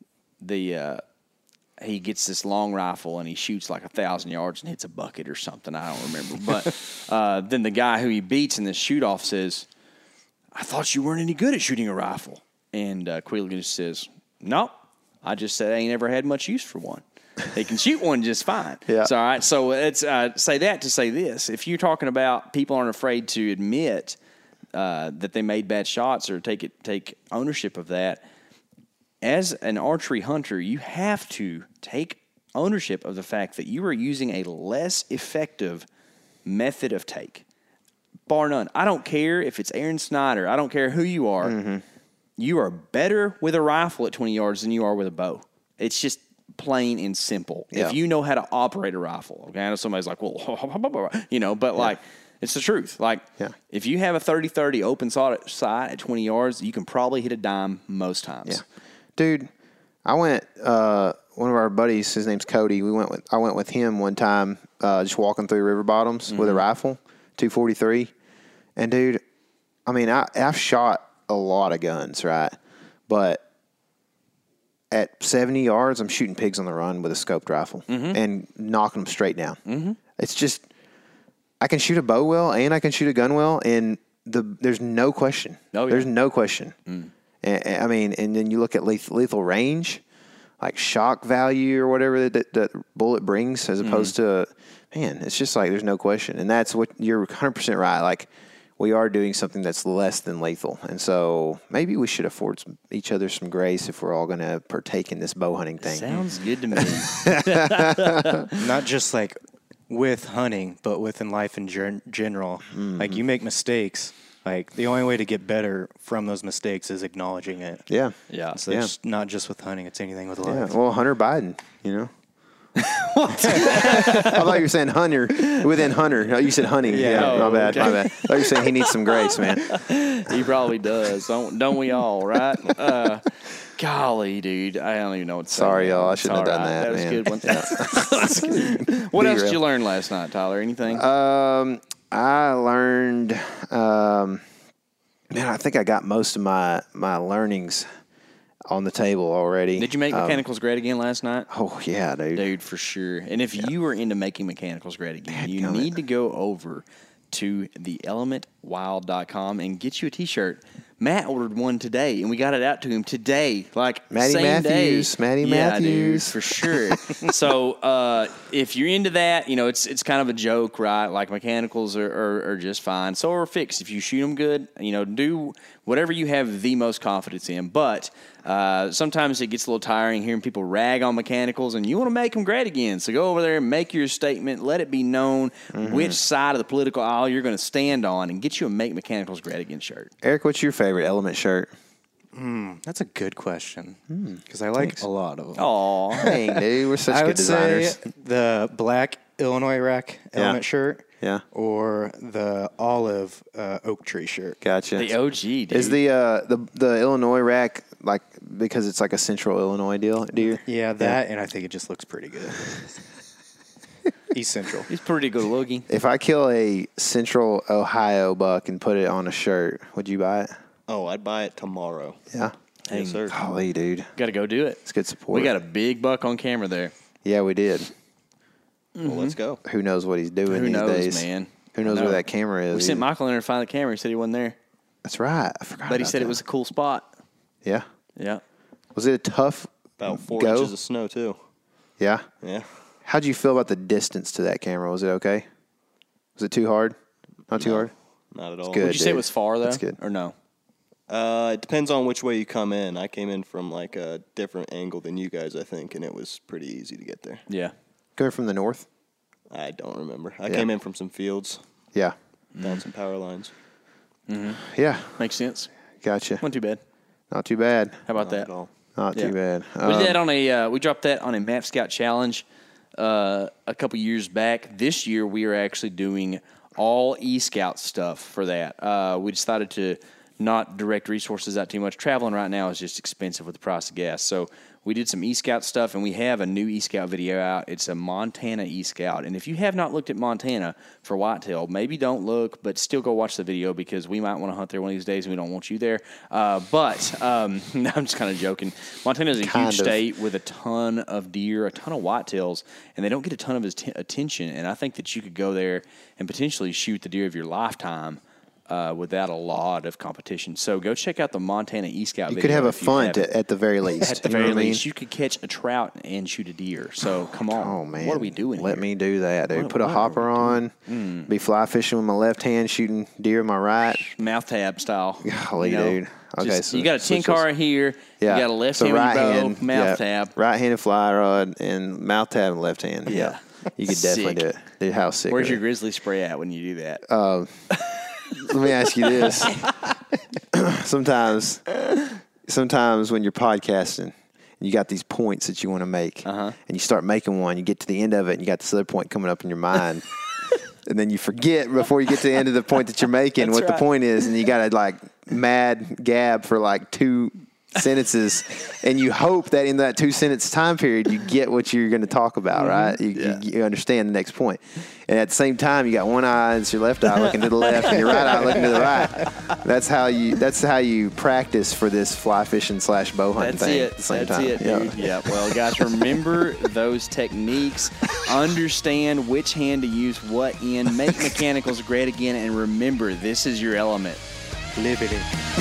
the uh, he gets this long rifle and he shoots like a thousand yards and hits a bucket or something. I don't remember, but uh, then the guy who he beats in this shoot off says, "I thought you weren't any good at shooting a rifle," and uh, Quigley just says, "Nope, I just said I ain't ever had much use for one." They can shoot one just fine. Yeah. So, all right. So it's uh, say that to say this: if you're talking about people aren't afraid to admit uh, that they made bad shots or take it take ownership of that, as an archery hunter, you have to take ownership of the fact that you are using a less effective method of take, bar none. I don't care if it's Aaron Snyder. I don't care who you are. Mm-hmm. You are better with a rifle at twenty yards than you are with a bow. It's just plain and simple. Yeah. If you know how to operate a rifle, okay, I know somebody's like, well, you know, but like, it's the truth. Like, Yeah. if you have a thirty thirty open sight sight at twenty yards, you can probably hit a dime most times. Yeah, dude, I went. Uh, one of our buddies, his name's Cody. We went with. I went with him one time, uh, just walking through river bottoms Mm-hmm. with a rifle, two forty-three, and dude, I mean, I I've shot a lot of guns, right? But at seventy yards, I'm shooting pigs on the run with a scoped rifle Mm-hmm. and knocking them straight down. Mm-hmm. It's just I can shoot a bow well and I can shoot a gun well, and the there's no question. Oh, yeah. There's no question. And, and, I mean, and then you look at lethal, lethal range, like shock value or whatever that, that, that bullet brings, as opposed to, man, it's just like there's no question. And that's what you're one hundred percent right. Like, we are doing something that's less than lethal. And so maybe we should afford some, each other some grace if we're all going to partake in this bow hunting thing. Sounds good to me. Not just like with hunting, but within life in gen- general. Mm-hmm. Like you make mistakes. Like the only way to get better from those mistakes is acknowledging it. Yeah. Yeah. So it's not just with hunting; it's anything with Yeah. life. Well, Hunter Biden, you know. I thought you were saying Hunter within Hunter. No, you said hunting. Yeah, Yeah. my Oh, bad, okay. my bad. I thought you were saying he needs some grace, man. He probably does. Don't don't we all, right? Uh, golly, dude. I don't even know what to say. Sorry, y'all. I It's shouldn't have all done that, That was man. a good one. That's good. What else did Derail. you learn last night, Tyler? Anything? Um, I learned. Um, man, I think I got most of my my learnings on the table already. Did you make Um, mechanicals great again last night? Oh yeah, dude. Dude, for sure. And if you were into making mechanicals great again, you Dadgummit. need to go over to the element wild dot com and get you a T-shirt. Matt ordered one today, and we got it out to him today. Like Matty same Matthews, day. Matty yeah, Matthews. dude, for sure. So uh, if you're into that, you know it's it's kind of a joke, right? Like mechanicals are, are, are just fine. So are fixed. If you shoot them good, you know, do whatever you have the most confidence in. But uh, sometimes it gets a little tiring hearing people rag on mechanicals, and you want to make them great again. So go over there and make your statement. Let it be known Mm-hmm. which side of the political aisle you're going to stand on, and get you a Make Mechanicals Great Again shirt. Eric, what's your favorite Element shirt? That's a good question because I like a lot of them. Oh, Dang, dude, we're such I good would designers. say the black Illinois Rack Yeah. element shirt, Yeah. or the olive uh, oak tree shirt. Gotcha. the O G, dude. Is the uh the the Illinois rack like because it's like a Central Illinois deal? Deal? Yeah, that, and I think it just looks pretty good. East Central. He's pretty good looking. If I kill a Central Ohio buck and put it on a shirt, would you buy it? Oh, I'd buy it tomorrow. Yeah. Yes, sir. Golly, dude, Got to go do it. it's good support. We got a big buck on camera there. yeah, we did. Well, let's go. Who knows what he's doing Who these knows, days? man? Who knows I know. where that camera is? We sent either. Michael in there to find the camera. He said he wasn't there, That's right. I forgot. but he about said that. it was a cool spot. Yeah. Yeah. Was it a tough About four go? inches of snow, too. Yeah. Yeah. How'd you feel about the distance to that camera? Was it okay? Was it too hard? Not too No. hard? Not at all. good. Would you say it dude. was far though, That's good. or no? Uh, it depends on which way you come in. I came in from like a different angle than you guys, I think, and it was pretty easy to get there. Yeah. Going from the north? I don't remember. I Yeah. came in from some fields, Yeah. down some power lines. Yeah. Makes sense. Gotcha. Wasn't too bad. Not too bad. How about Not that? at all. Not Yeah. too bad. We Um, did that on a. Uh, we dropped that on a Map Scout challenge uh, a couple years back. This year we are actually doing all e-scout stuff for that. Uh, we decided to not direct resources out too much. Traveling right now is just expensive with the price of gas. So we did some e-scout stuff, and we have a new e-scout video out. It's a Montana e-scout. And if you have not looked at Montana for whitetail, maybe don't look, but still go watch the video because we might want to hunt there one of these days, and we don't want you there. Uh, but um, no, I'm just kind of joking. Montana is a Kind huge of. state with a ton of deer, a ton of whitetails, and they don't get a ton of atten- attention. And I think that you could go there and potentially shoot the deer of your lifetime uh, without a lot of competition. So go check out the Montana e-scout You video. could have a if you fun haven't. at the very least. At the You know very what I mean? least, you could catch a trout and shoot a deer. So come on. Oh man, What are we doing Let here? me do that, dude. What- Put a what are hopper we on. Mm. Be fly fishing with my left hand, shooting deer with my right. Mouth tab style. Golly, dude. Okay, Just- so you got a ten switch car those. here. Yeah, You got a left so hand with right your bow, hand, mouth yeah, tab. right-handed fly rod, and mouth tab and left hand. Yeah, you could definitely Sick. do it. Dude, how sick? Where's are your they? grizzly spray at when you do that? Uh, Let me ask you this. sometimes, sometimes when you're podcasting, and you got these points that you want to make, Uh-huh. and you start making one, you get to the end of it, and you got this other point coming up in your mind, and then you forget before you get to the end of the point that you're making That's what the right. point is, and you got to like mad gab for like two sentences, and you hope that in that two sentence time period you get what you're going to talk about, right? You, Yeah. you, you understand the next point, and at the same time you got one eye, it's your left eye looking to the left, and your right eye looking to the right. That's how you. That's how you practice for this fly fishing slash bow hunting That's thing. it. At the same That's time. it, Yeah. dude. Yeah. Well, guys, remember those techniques. Understand which hand to use what in. Make mechanicals great again, and remember, this is your element. Liberty.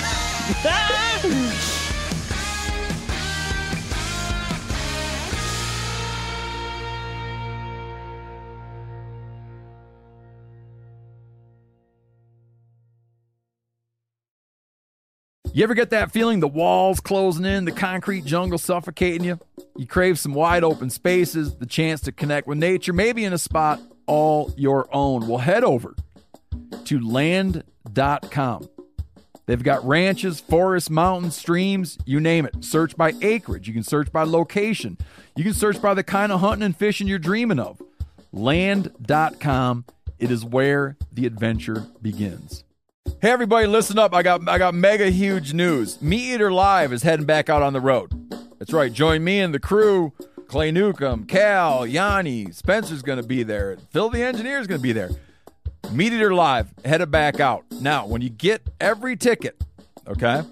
You ever get that feeling the walls closing in, the concrete jungle suffocating you? You crave some wide open spaces, the chance to connect with nature, maybe in a spot all your own. Well, head over to land dot com. They've got ranches, forests, mountains, streams, you name it. Search by acreage. You can search by location. You can search by the kind of hunting and fishing you're dreaming of. land dot com. It is where the adventure begins. Hey everybody, listen up. I got I got mega huge news. Meat Eater Live is heading back out on the road. That's right. Join me and the crew. Clay Newcomb, Cal, Yanni, Spencer's going to be there. Phil the Engineer's going to be there. Meat Eater Live headed back out. Now, when you get every ticket, okay,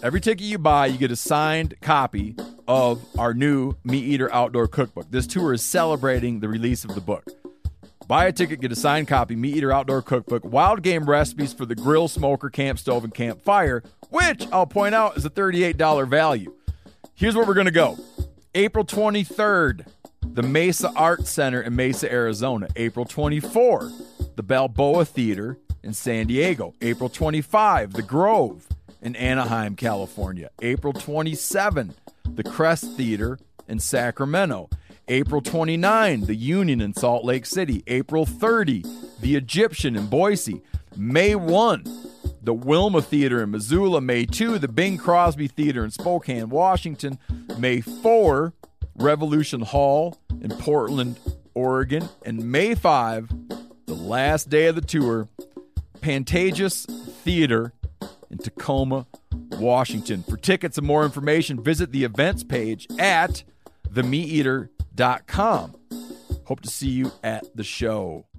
Every ticket you buy, you get a signed copy of our new Meat Eater Outdoor Cookbook. This tour is celebrating the release of the book. Buy a ticket, get a signed copy, Meat Eater Outdoor Cookbook, wild game recipes for the grill, smoker, camp stove, and campfire, which I'll point out is a thirty-eight dollars value. Here's where we're going to go. April twenty-third, the Mesa Arts Center in Mesa, Arizona. April twenty-fourth, the Balboa Theater in San Diego. April twenty-fifth, the Grove in Anaheim, California. April twenty-seventh, the Crest Theater in Sacramento. April twenty-ninth, the Union in Salt Lake City. April thirtieth, the Egyptian in Boise. May first, the Wilma Theater in Missoula. May second, the Bing Crosby Theater in Spokane, Washington. May fourth, Revolution Hall in Portland, Oregon. And May fifth, the last day of the tour, Pantages Theater in Tacoma, Washington. For tickets and more information, visit the events page at the meat eater dot com. Hope to see you at the show.